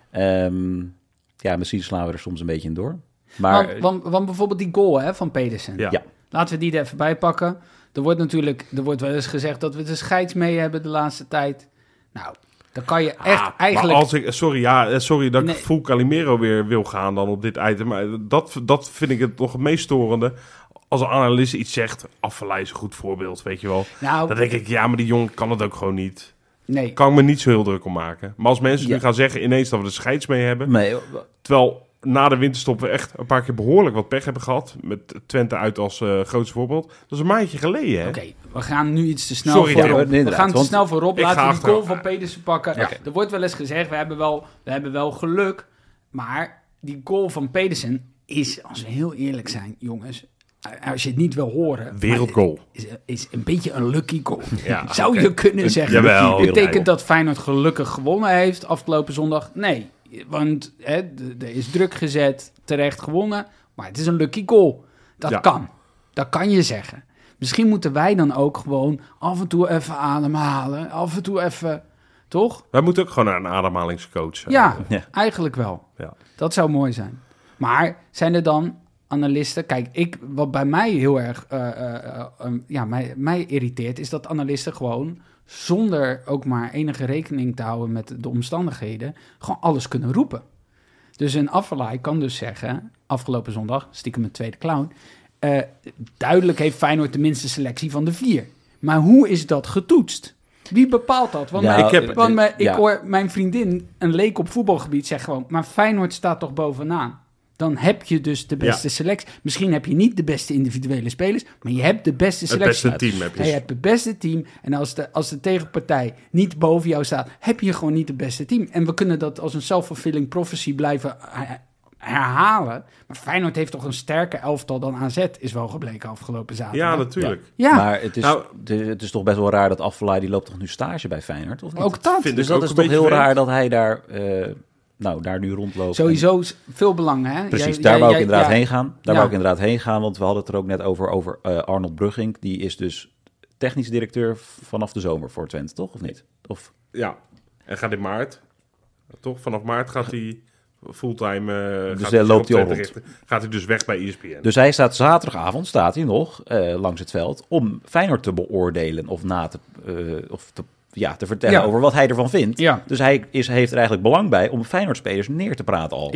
Um, ja, misschien slaan we er soms een beetje in door. Maar Want, want, want bijvoorbeeld die goal hè, van Pedersen. Ja. Ja. Laten we die er even bij pakken. Er wordt natuurlijk er wordt wel eens gezegd dat we de scheids mee hebben de laatste tijd. Nou, dan kan je echt Ah, eigenlijk... maar als ik, sorry, ja, sorry dat Nee. ik full Calimero weer wil gaan dan op dit item. Maar dat, dat vind ik het nog het meest storende. Als een analist iets zegt, Afvallei is een goed voorbeeld, weet je wel. nou, Dan denk ik, ja, maar die jongen kan het ook gewoon niet. nee. Kan ik me niet zo heel druk om maken. Maar als mensen Ja. nu gaan zeggen ineens dat we de scheids mee hebben. nee, Terwijl na de winterstop we echt een paar keer behoorlijk wat pech hebben gehad. Met Twente uit als uh, grootste voorbeeld. Dat is een maandje geleden, hè? Oké, we gaan nu iets te snel Sorry, voor ja, Rob. nee, We inderdaad, gaan te want snel voor Rob. ik Laten ga we die goal achterover. van Pedersen pakken. Ja. Er wordt wel eens gezegd, we hebben wel, we hebben wel geluk. Maar die goal van Pedersen is, als we heel eerlijk zijn, jongens... Als je het niet wil horen... Wereldgoal. maar Is, is een beetje een lucky goal. Ja, Zou oké. je kunnen zeggen. Jawel. Betekent dat Feyenoord gelukkig gewonnen heeft afgelopen zondag? Nee, want hè, d- er is druk gezet, terecht gewonnen. Maar het is een lucky goal. Dat Ja. kan. Dat kan je zeggen. Misschien moeten wij dan ook gewoon af en toe even ademhalen. Af en toe even... Toch? Wij moeten ook gewoon naar een ademhalingscoach. uh, Ja, Ja. eigenlijk wel. Ja. Dat zou mooi zijn. Maar zijn er dan analisten... Kijk, ik, wat bij mij heel erg uh, uh, uh, um, ja, mij, mij irriteert... is dat analisten gewoon zonder ook maar enige rekening te houden met de omstandigheden... gewoon alles kunnen roepen. Dus een Afvallei kan dus zeggen... afgelopen zondag, stiekem mijn tweede clown... Uh, duidelijk heeft Feyenoord de minste selectie van de vier. Maar hoe is dat getoetst? Wie bepaalt dat? Want, Ja, mijn, ik heb- want mijn, ik ja. hoor mijn vriendin, een leek op voetbalgebied, zegt gewoon... maar Feyenoord staat toch bovenaan? Dan heb je dus de beste Ja. selectie. Misschien heb je niet de beste individuele spelers... maar je hebt de beste Het selectie. beste team heb je. Je hebt het beste team. En als de, als de tegenpartij niet boven jou staat... heb je gewoon niet het beste team. En we kunnen dat als een self-fulfilling prophecy blijven her- herhalen. Maar Feyenoord heeft toch een sterker elftal dan A Z... is wel gebleken afgelopen zaterdag. Ja, natuurlijk. Ja, maar het is, Nou- de, het is toch best wel raar dat Afvallei, die loopt toch nu stage bij Feyenoord, of niet? ook dat. Vind Dus ik dat ook is een toch beetje heel vreemd. raar dat hij daar, uh, nou, daar nu rondloopt. Sowieso is veel belang, hè? Precies, Jij- daar jij- wou ik jij- inderdaad ja. heen gaan. Daar Ja. wou ik inderdaad heen gaan, want we hadden het er ook net over, over uh, Arnold Brugging. Die is dus technisch directeur vanaf de zomer voor Twente, toch? Of niet? Of, Ja, en gaat in maart, toch? Vanaf maart gaat hij fulltime... uh, Dus gaat hij zich loopt op hij al Twente rond. richten. Gaat hij dus weg bij E S P N. dus hij staat zaterdagavond, staat hij nog uh, langs het veld, om Feyenoord te beoordelen of na te, uh, of te, ja, te vertellen Ja. over wat hij ervan vindt. Ja. Dus hij is, heeft er eigenlijk belang bij om Feyenoord-spelers neer te praten al. Ja,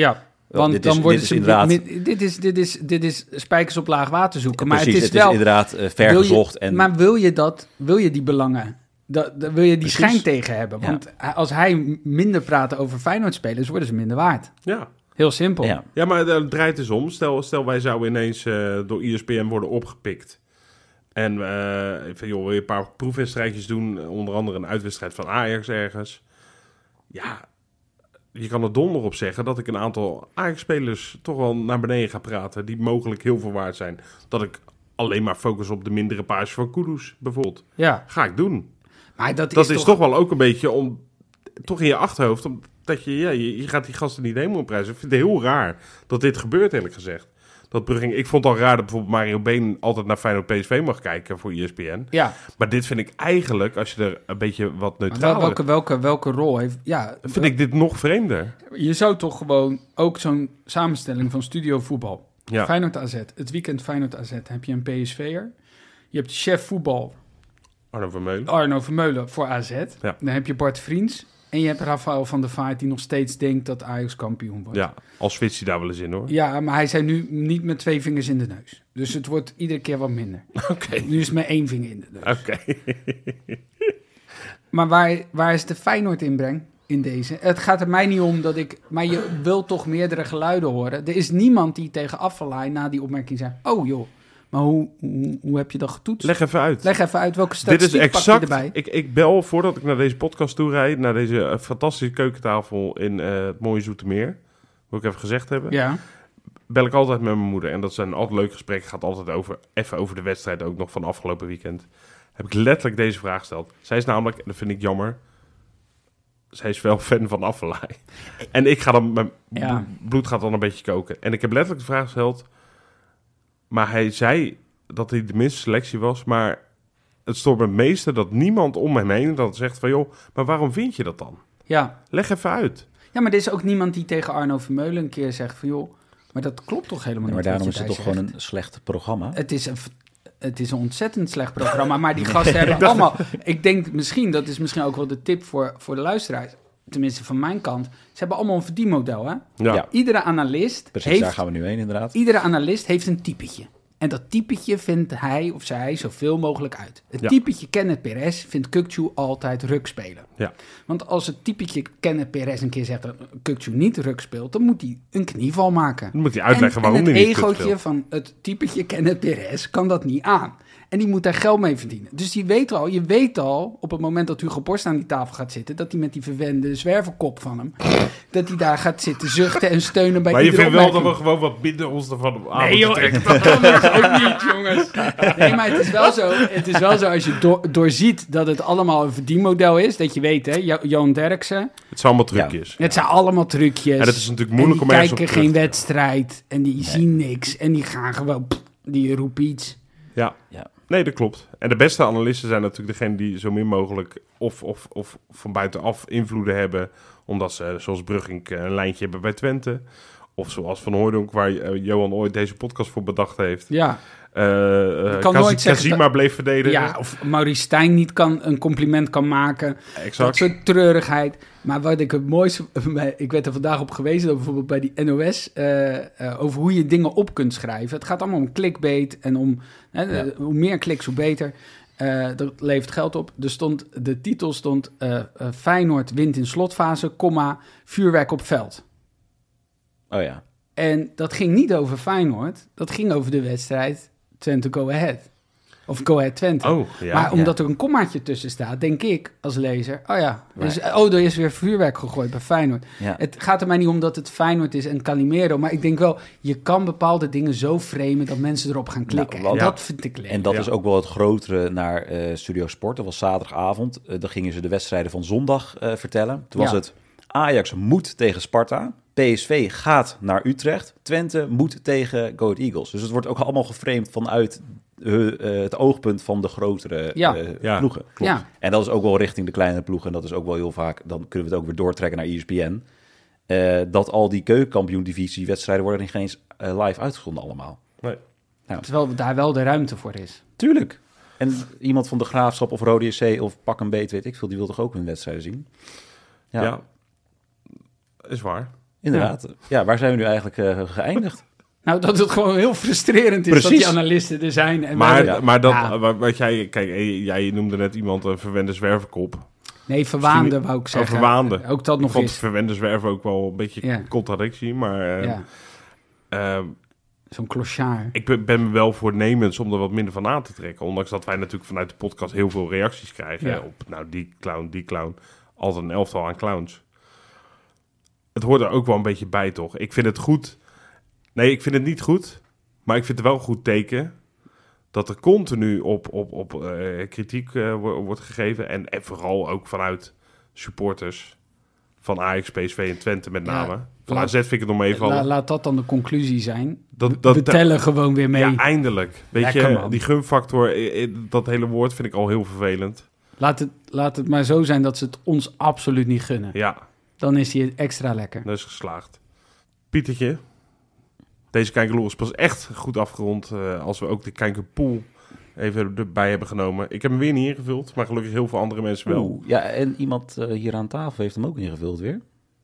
Want dit dan is, worden dit ze is inderdaad... mi- dit is dit is dit is spijkers op laag water zoeken. Maar precies, het is wel inderdaad uh, wil vergezocht. je, En, Maar wil je dat? Wil je die belangen? Dat, dat wil je die Precies. schijn tegen hebben? Ja. Want hij- als hij minder praat over Feyenoord-spelers, worden ze minder waard. Ja. Heel simpel. ja. Ja, maar het draait dus om. Stel, stel wij zouden ineens uh, door E S P N worden opgepikt. En uh, van, joh, wil je een paar proefwedstrijdjes doen? Onder andere een uitwedstrijd van Ajax ergens. Ja, je kan er donder op zeggen dat ik een aantal Ajax-spelers toch wel naar beneden ga praten. Die mogelijk heel veel waard zijn. Dat ik alleen maar focus op de mindere pages van Kudus bijvoorbeeld. Ja. Ga ik doen. Maar dat, Dat is, is toch wel ook een beetje om... Toch in je achterhoofd... Om, dat je, ja, je, je gaat die gasten niet helemaal prijzen. Ik vind het heel raar dat dit gebeurt, eerlijk gezegd. Dat Brugging, ik vond het al raar dat bijvoorbeeld Mario Been altijd naar Feyenoord P S V mag kijken voor E S P N. Ja. Maar dit vind ik eigenlijk, als je er een beetje wat Maar neutraler... wel- welke, welke, welke rol heeft... Ja, vind ik dit nog vreemder. je zou toch gewoon ook zo'n samenstelling van studio voetbal. Ja. Feyenoord A Z. Het weekend Feyenoord A Z. Heb je een P S V'er. Je hebt chef voetbal Arno Vermeulen. Arno Vermeulen voor A Z. Ja. Dan heb je Bart Vriends. En je hebt Rafael van der Vaart die nog steeds denkt dat Ajax kampioen wordt. Ja, al switcht hij daar wel eens in, hoor. Ja, maar hij zei nu niet met twee vingers in de neus. Dus het wordt iedere keer wat minder. Oké. Nu is het met één vinger in de neus. Oké. Maar waar, waar is de Feyenoord inbreng in deze? Het gaat er mij niet om dat ik... Maar je wil toch meerdere geluiden horen. Er is niemand die tegen Afellay na die opmerking zei... Oh joh, maar hoe, hoe, hoe heb je dat getoetst? Leg even uit. Leg even uit welke Dit statistiek is pak je exact... erbij. Ik, ik bel, voordat ik naar deze podcast toe rijd... naar deze uh, fantastische keukentafel in uh, het mooie Zoetermeer... wil ik even gezegd hebben... Ja, bel ik altijd met mijn moeder. En dat zijn altijd leuke gesprekken. Gaat altijd over, even over de wedstrijd ook nog van afgelopen weekend. Heb ik letterlijk deze vraag gesteld. Zij is namelijk, en dat vind ik jammer... zij is wel fan van Afellay. En ik ga dan... Mijn Ja. bloed gaat dan een beetje koken. En ik heb letterlijk de vraag gesteld... maar hij zei dat hij de minste selectie was... maar het stoort me het meeste dat niemand om hem heen... dan zegt van, joh, maar waarom vind je dat dan? ja. Leg even uit. Ja, maar er is ook niemand die tegen Arno Vermeulen een keer zegt van... joh, maar dat klopt toch helemaal Ja, maar niet. daarom wat is je het toch daar gewoon zegt. een slecht programma. Het is een, het is een ontzettend slecht programma, maar die gasten hebben allemaal... Ik denk misschien, dat is misschien ook wel de tip voor, voor de luisteraars... tenminste van mijn kant, ze hebben allemaal een verdienmodel, hè? Ja. Ja. Iedere analist, Precies, heeft, daar gaan we nu heen inderdaad. iedere analist heeft een typetje. En dat typetje vindt hij of zij zoveel mogelijk uit. Het Ja. typetje Kenneth Perez vindt Kukçu altijd ruk spelen. Ja. Want als het typetje Kenneth Perez een keer zegt dat Kukçu niet ruk speelt... dan moet hij een knieval maken. Dan moet hij uitleggen en, waarom en hij het niet kut egootje speelt. van het typetje Kenneth Perez kan dat niet aan. En die moet daar geld mee verdienen. Dus die weet al, je weet al, op het moment dat Hugo Borst aan die tafel gaat zitten... dat hij met die verwende zwerverkop van hem... dat hij daar gaat zitten zuchten en steunen bij Maar je iedere vindt wel dat opmerking. we gewoon wat minder ons ervan aan Nee moeten joh, trekken. ik, dat kan dus ook niet, jongens. Nee, maar het is wel zo, het is wel zo als je door, doorziet dat het allemaal een verdienmodel is. Dat je weet, hè, Jo- Johan Derksen. Het zijn allemaal trucjes. Het zijn allemaal trucjes. En het is natuurlijk moeilijk en om die ergens op kijken terug geen te- wedstrijd en die zien niks. En die gaan gewoon, pff, die roepen iets. Ja. Ja. Nee, dat klopt. En de beste analisten zijn natuurlijk degene die zo min mogelijk of, of, of van buitenaf invloeden hebben. Omdat ze, zoals Brugging, een lijntje hebben bij Twente. Of zoals Van Hooijdonk, waar uh, Johan ooit deze podcast voor bedacht heeft. Ja, Uh, uh, kan Kaz- nooit zeggen Kazima dat- bleef verdedigen. ja of Maurice Stijn niet kan, een compliment kan maken. Dat exact. soort treurigheid. Maar wat ik het mooiste... Ik werd er vandaag op gewezen, dat bijvoorbeeld bij die N O S... eh, eh, over hoe je dingen op kunt schrijven. Het gaat allemaal om clickbait en om... Hè, Ja. hoe meer kliks, hoe beter. Eh, dat levert geld op. Er stond, de titel stond... eh, eh, Feyenoord wint in slotfase, comma, vuurwerk op veld. Oh ja. En dat ging niet over Feyenoord. Dat ging over de wedstrijd Twente Go Ahead. Of Go Ahead Twente. Oh, ja. maar omdat er een kommaatje tussen staat, denk ik als lezer... Oh ja, dus, oh, er is weer vuurwerk gegooid bij Feyenoord. Ja. Het gaat er mij niet om dat het Feyenoord is en Calimero... maar ik denk wel, je kan bepaalde dingen zo framen... dat mensen erop gaan klikken. Nou, en ja. dat vind ik leuk. En dat Ja. is ook wel het grotere naar eh, Studio Sport. Dat was zaterdagavond. Uh, dan gingen ze de wedstrijden van zondag uh, vertellen. Toen was Ja. het Ajax moet tegen Sparta. P S V gaat naar Utrecht. Twente moet tegen Go Ahead Eagles. Dus het wordt ook allemaal geframed vanuit uh, uh, het oogpunt van de grotere Ja. uh, Ja. ploegen. Ja. En dat is ook wel richting de kleine ploegen. En dat is ook wel heel vaak, dan kunnen we het ook weer doortrekken naar E S P N. Uh, dat al die keukenkampioen-divisie wedstrijden worden niet eens uh, live uitgezonden allemaal. Nee. Terwijl daar wel de ruimte voor is. Tuurlijk. En iemand van de Graafschap of Rode J C of Pak een Beet, weet ik veel, die wil toch ook hun wedstrijden zien? Ja. Ja. Is waar. inderdaad. Ja, waar zijn we nu eigenlijk uh, geëindigd? Nou, dat het gewoon heel frustrerend is Precies. dat die analisten er zijn. En Maar, wij- maar dat, Ja. wat, wat jij, kijk, eh, jij noemde net iemand een verwende zwervenkop. Nee, verwaande Misschien- wou ik Oh, zeggen. verwaande. Ook dat Ik nog vond eens. verwende zwerven ook wel een beetje Ja. contradictie, maar... eh, Ja, eh, zo'n clochard. ik ben, ben wel voornemens om er wat minder van aan te trekken. Ondanks dat wij natuurlijk vanuit de podcast heel veel reacties krijgen. Ja. Op, nou, die clown, die clown. Altijd een elftal aan clowns. Het hoort er ook wel een beetje bij, toch? Ik vind het goed. Nee, ik vind het niet goed. Maar ik vind het wel een goed teken dat er continu op, op, op eh, kritiek eh, wo- wordt gegeven. En, en vooral ook vanuit supporters van Ajax, P S V en Twente met Ja. name. Van Laat- A Z vind ik het nog meevallen. La- laat dat dan de conclusie zijn. Dat, dat, We tellen gewoon weer mee. Ja, eindelijk. Weet Lekker, je, man. die gunfactor, eh, eh, dat hele woord vind ik al heel vervelend. Laat, het, laat het maar zo zijn dat ze het ons absoluut niet gunnen. Ja, Dan is die extra lekker. dat is geslaagd. Pietertje, deze kijkerloer is pas echt goed afgerond uh, als we ook de kijkerpool even erbij hebben genomen. Ik heb hem weer niet ingevuld, maar gelukkig heel veel andere mensen wel. Oeh, ja, en iemand uh, hier aan tafel heeft hem ook ingevuld weer.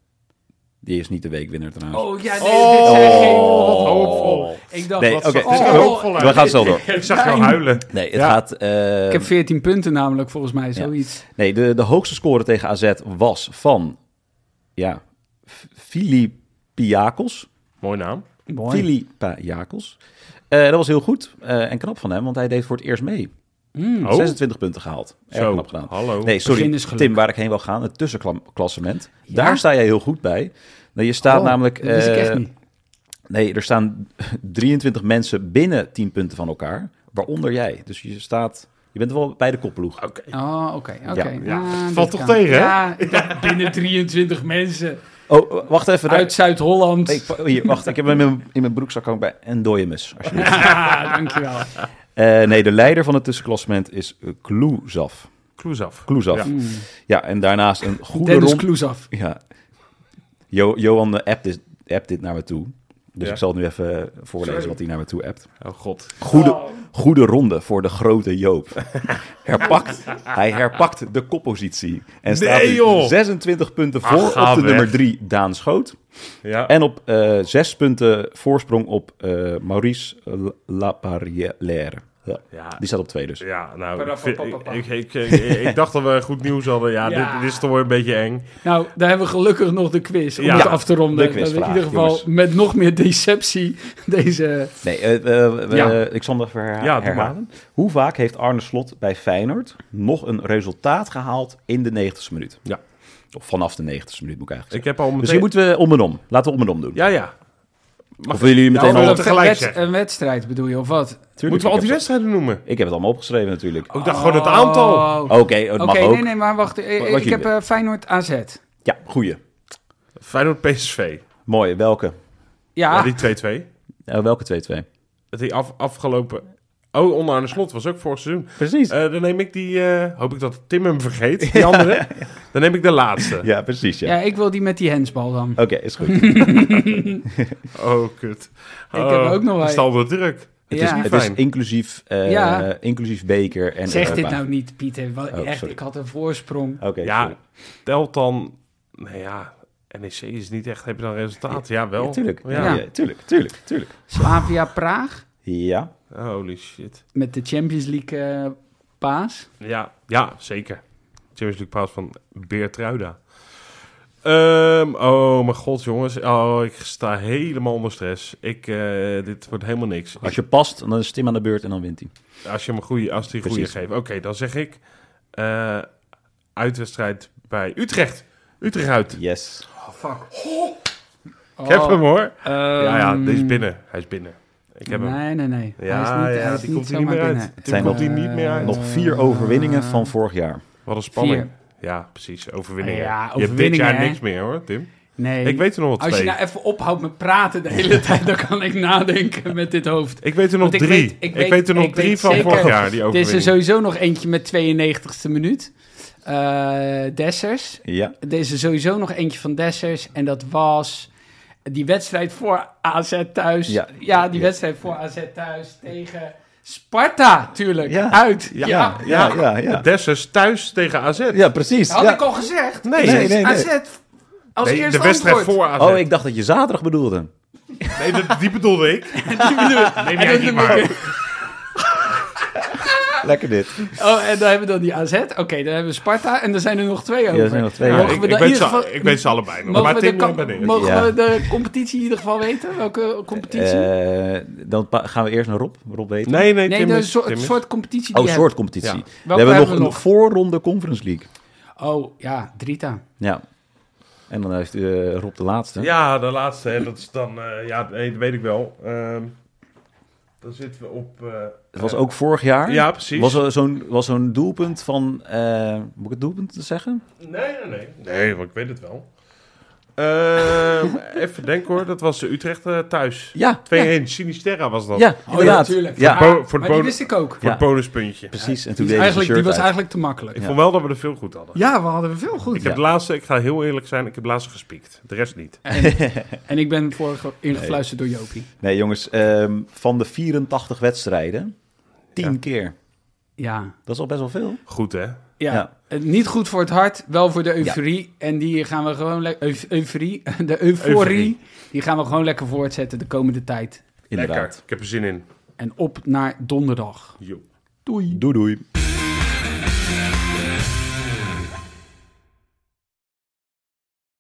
Die is niet de weekwinnaar trouwens. Oh ja, nee, Oh. dit zeg ik. Oh. Wat hoopvol. Ik dacht, Nee, wat oké, zo- dus oh, we- hoopvol we gaan snel door. Ik zag jou huilen. Nee, het Ja. gaat... uh, Ik heb veertien punten namelijk, volgens mij, zoiets. Nee, de, de hoogste score tegen A Z was van... Ja, F- Filipiakos. Mooi naam. Mooi. Filipiakos. Uh, dat was heel goed uh, en knap van hem, want hij deed voor het eerst mee. Mm. Oh. zesentwintig punten gehaald. Erg Zo, knap gedaan. hallo. Nee, sorry, Begin is geluk. Tim, waar ik heen wil gaan, het tussenklassement. Ja? Daar sta jij heel goed bij. Nou, je staat Oh, namelijk... dat wist ik eh, echt niet. Nee, er staan drieëntwintig mensen binnen tien punten van elkaar, waaronder jij. Dus je staat... Je bent wel bij de kopploeg. Oké. Oh, oké. oké. Ja. Ja, Ah, dit valt toch kan. tegen, hè? Ja, ik dacht binnen drieëntwintig mensen Oh, wacht even. daar- uit Zuid-Holland. Ik, hier, wacht, ik heb hem in mijn, in mijn broekzak ook bij Endoyemus, alsjeblieft. Ja, dankjewel. Uh, nee, de leider van het tussenklassement is uh, Kloezaf. Kloes af. Kloezaf. Ja. Ja. Mm. ja, en daarnaast een goede Dennis rond... Kloesaf. Ja. Jo, Johan uh, appt, dit, appt dit naar me toe. Dus Ja. ik zal het nu even voorlezen Sorry. wat hij naar me toe appt. Oh god. Goede, goede ronde voor de grote Joop. Herpakt, hij herpakt de koppositie. En staat Nee, nu joh. zesentwintig punten Ach, voor ga op de weg. nummer drie Daan Schoot. Ja. En op uh, zes punten voorsprong op uh, Maurice Laparrière. Ja. Ja. Die staat op twee dus. Ja, nou, ik, Parapapapapa. ik, ik, ik, ik, ik dacht dat we goed nieuws hadden. Ja, Ja. Dit, dit is toch wel een beetje eng. Nou, daar hebben we gelukkig nog de quiz om Ja, het af te ronden. de Dat we in quizvraag, ieder geval jongens. met nog meer deceptie deze... Nee, uh, uh, we- Ja. ik zal hem even herha- Ja, doe herhalen. Hoe vaak heeft Arne Slot bij Feyenoord nog een resultaat gehaald in de negentigste minuut? Ja. Of vanaf de negentigste minuut moet ik eigenlijk Ik heb al zeggen. meteen... Dus hier moeten we om en om. Laten we om en om doen. Ja, ja. Mag Of willen jullie meteen Ja, al... we Een, tegelijk wed- zeggen. een wedstrijd bedoel je, of wat? Tuurlijk, Moeten we al ik die heb wedstrijden noemen? het- Ik heb het allemaal opgeschreven natuurlijk. Ik dacht gewoon het aantal. Oh. Oké, okay, het Oké, mag ook. nee, nee, maar wacht. eh, Wat Ik jullie heb willen. eh, Feyenoord A Z. Ja, goeie. Feyenoord P S V. Mooi. Welke? Ja, Ja, die twee twee. Uh, welke twee twee? Die af, afgelopen... Oh, onder aan de slot was ook vorig seizoen. Precies. Eh, dan neem ik die... eh, hoop ik dat Tim hem vergeet, die andere. Dan neem ik de laatste. ja, precies. Ja. ja, ik wil die met die hensbal dan. Oké, is goed. Oh, kut. Ik Oh, heb ook nog wel- ik sta onder druk. Het, Ja. is, het Fijn. is inclusief, uh, Ja. inclusief beker en Zeg Europa. dit nou niet, Pieter. Wat, Oh, echt, sorry. ik had een voorsprong. Oké, Ja, sorry. telt dan... Nou ja, N E C is niet echt... Heb je dan resultaat? Ja, wel. Ja, tuurlijk. Ja. Ja. Ja, tuurlijk, tuurlijk, tuurlijk. Slavia Praag Ja. Holy shit. met de Champions League eh, paas. Ja, ja, zeker. Champions League paas van Beertruida. Ehm, oh mijn god, jongens. Oh, ik sta helemaal onder stress. Ik, eh, dit wordt helemaal niks. Als je past, dan is Tim aan de beurt en dan wint hij. Als je hem een goede, als die goede Precies. geeft. Oké, dan zeg ik eh, uitwedstrijd bij Utrecht. Utrecht uit. Yes. Oh, fuck. Ik heb hem hoor. Ehm, ja, ja, deze is binnen. Hij is binnen. Ik heb hem. Nee, nee, nee. Ja, hij is niet, ja, hij is die niet komt hier niet zomaar meer binnen. uit. Het Tim zijn komt nog- hier niet meer uit. Nog vier overwinningen van vorig jaar. Wat een spanning. Vier. Ja, precies. Overwinningen. Ja, Je hebt dit overwinningen, jaar hè? niks meer hoor, Tim. Nee. Ik weet er nog wel Als je twee. nou even ophoudt met praten de hele tijd, dan kan ik nadenken met dit hoofd. Ik weet er nog Want ik drie. weet- ik, ik weet, weet- er nog ik drie weet van zeker- vorig jaar, die Er is er overwinningen. sowieso nog eentje met tweeënnegentigste minuut. Eh Dessers. Ja. Er is er sowieso nog eentje van Dessers. En dat was die wedstrijd voor A Z thuis. Ja. Ja, die Ja. wedstrijd voor A Z thuis tegen Sparta, tuurlijk. Ja. Uit. Ja. Ja. Ja, ja, ja. Dessers thuis tegen A Z. Ja, precies. Had ja. ik al gezegd. Nee, Dus nee, nee, nee. A Z Als Nee, eerste de wedstrijd antwoord. voor A Z. Oh, ik dacht dat je zaterdag bedoelde. Nee, dat, die bedoelde ik. Die bedoel ik. Neem En jij dan die de- maar. Lekker dit. Oh, en dan hebben we dan die A Z. Oké, dan hebben we Sparta. En er zijn er nog twee over. er zijn nog twee, Ja, ja. Mogen ik, we ik, dan weet in ze, ieder geval- ik weet ze allebei nog. Mogen, Maar we de, Tim kam- ben ik. mogen Ja. we de competitie in ieder geval weten? Welke competitie? Eh, dan pa- gaan we eerst naar Rob. Rob weten. Nee, nee, nee, Tim de is, soort, Tim is. soort competitie die Oh, je soort competitie. Ja. We Welke hebben nog hebben we een nog? voorronde Conference League. hebt. Oh, ja, Drita. Ja. En dan heeft eh, Rob de laatste. Ja, de laatste. Hè, dat is dan... eh, ja, nee, dat weet ik wel. Ehm, dan zitten we op... eh, Het was eh, ook vorig jaar. Ja, precies. Was er zo'n, was zo'n doelpunt van... eh, moet ik het doelpunt zeggen? Nee, nee, nee. Nee, want ik weet het wel. Ehm, even denken hoor. Dat was de Utrecht eh, thuis. Ja. twee-een. Sinisterra was dat. Ja, Oh, ja, inderdaad. natuurlijk. Ja, Bo- Maar, voor het maar die bonus- wist ik ook. Voor Ja. het bonuspuntje. precies. En Die, toen is deed eigenlijk, die shirt was uit. eigenlijk te makkelijk. Ik Ja. vond wel dat we er veel goed hadden. Ja, we hadden veel goed. Ik heb Ja. de laatste, ik ga heel eerlijk zijn, ik heb de laatste gespiekt. De rest niet. En ik ben vorige ingefluisterd door Jopie. Nee, jongens. ehm, van de vierentachtig wedstrijden, tien Ja. keer. Ja. Dat is al best wel veel. Goed hè? Ja. Ja. Eh, Niet goed voor het hart, wel voor de euforie. En die gaan we gewoon lekker... Eu euforie, de euforie, Euforie. die gaan we gewoon lekker voortzetten de komende tijd. Inderdaad. Lekker. Ik heb er zin in. En op naar donderdag. Jo. Doei. Doei doei.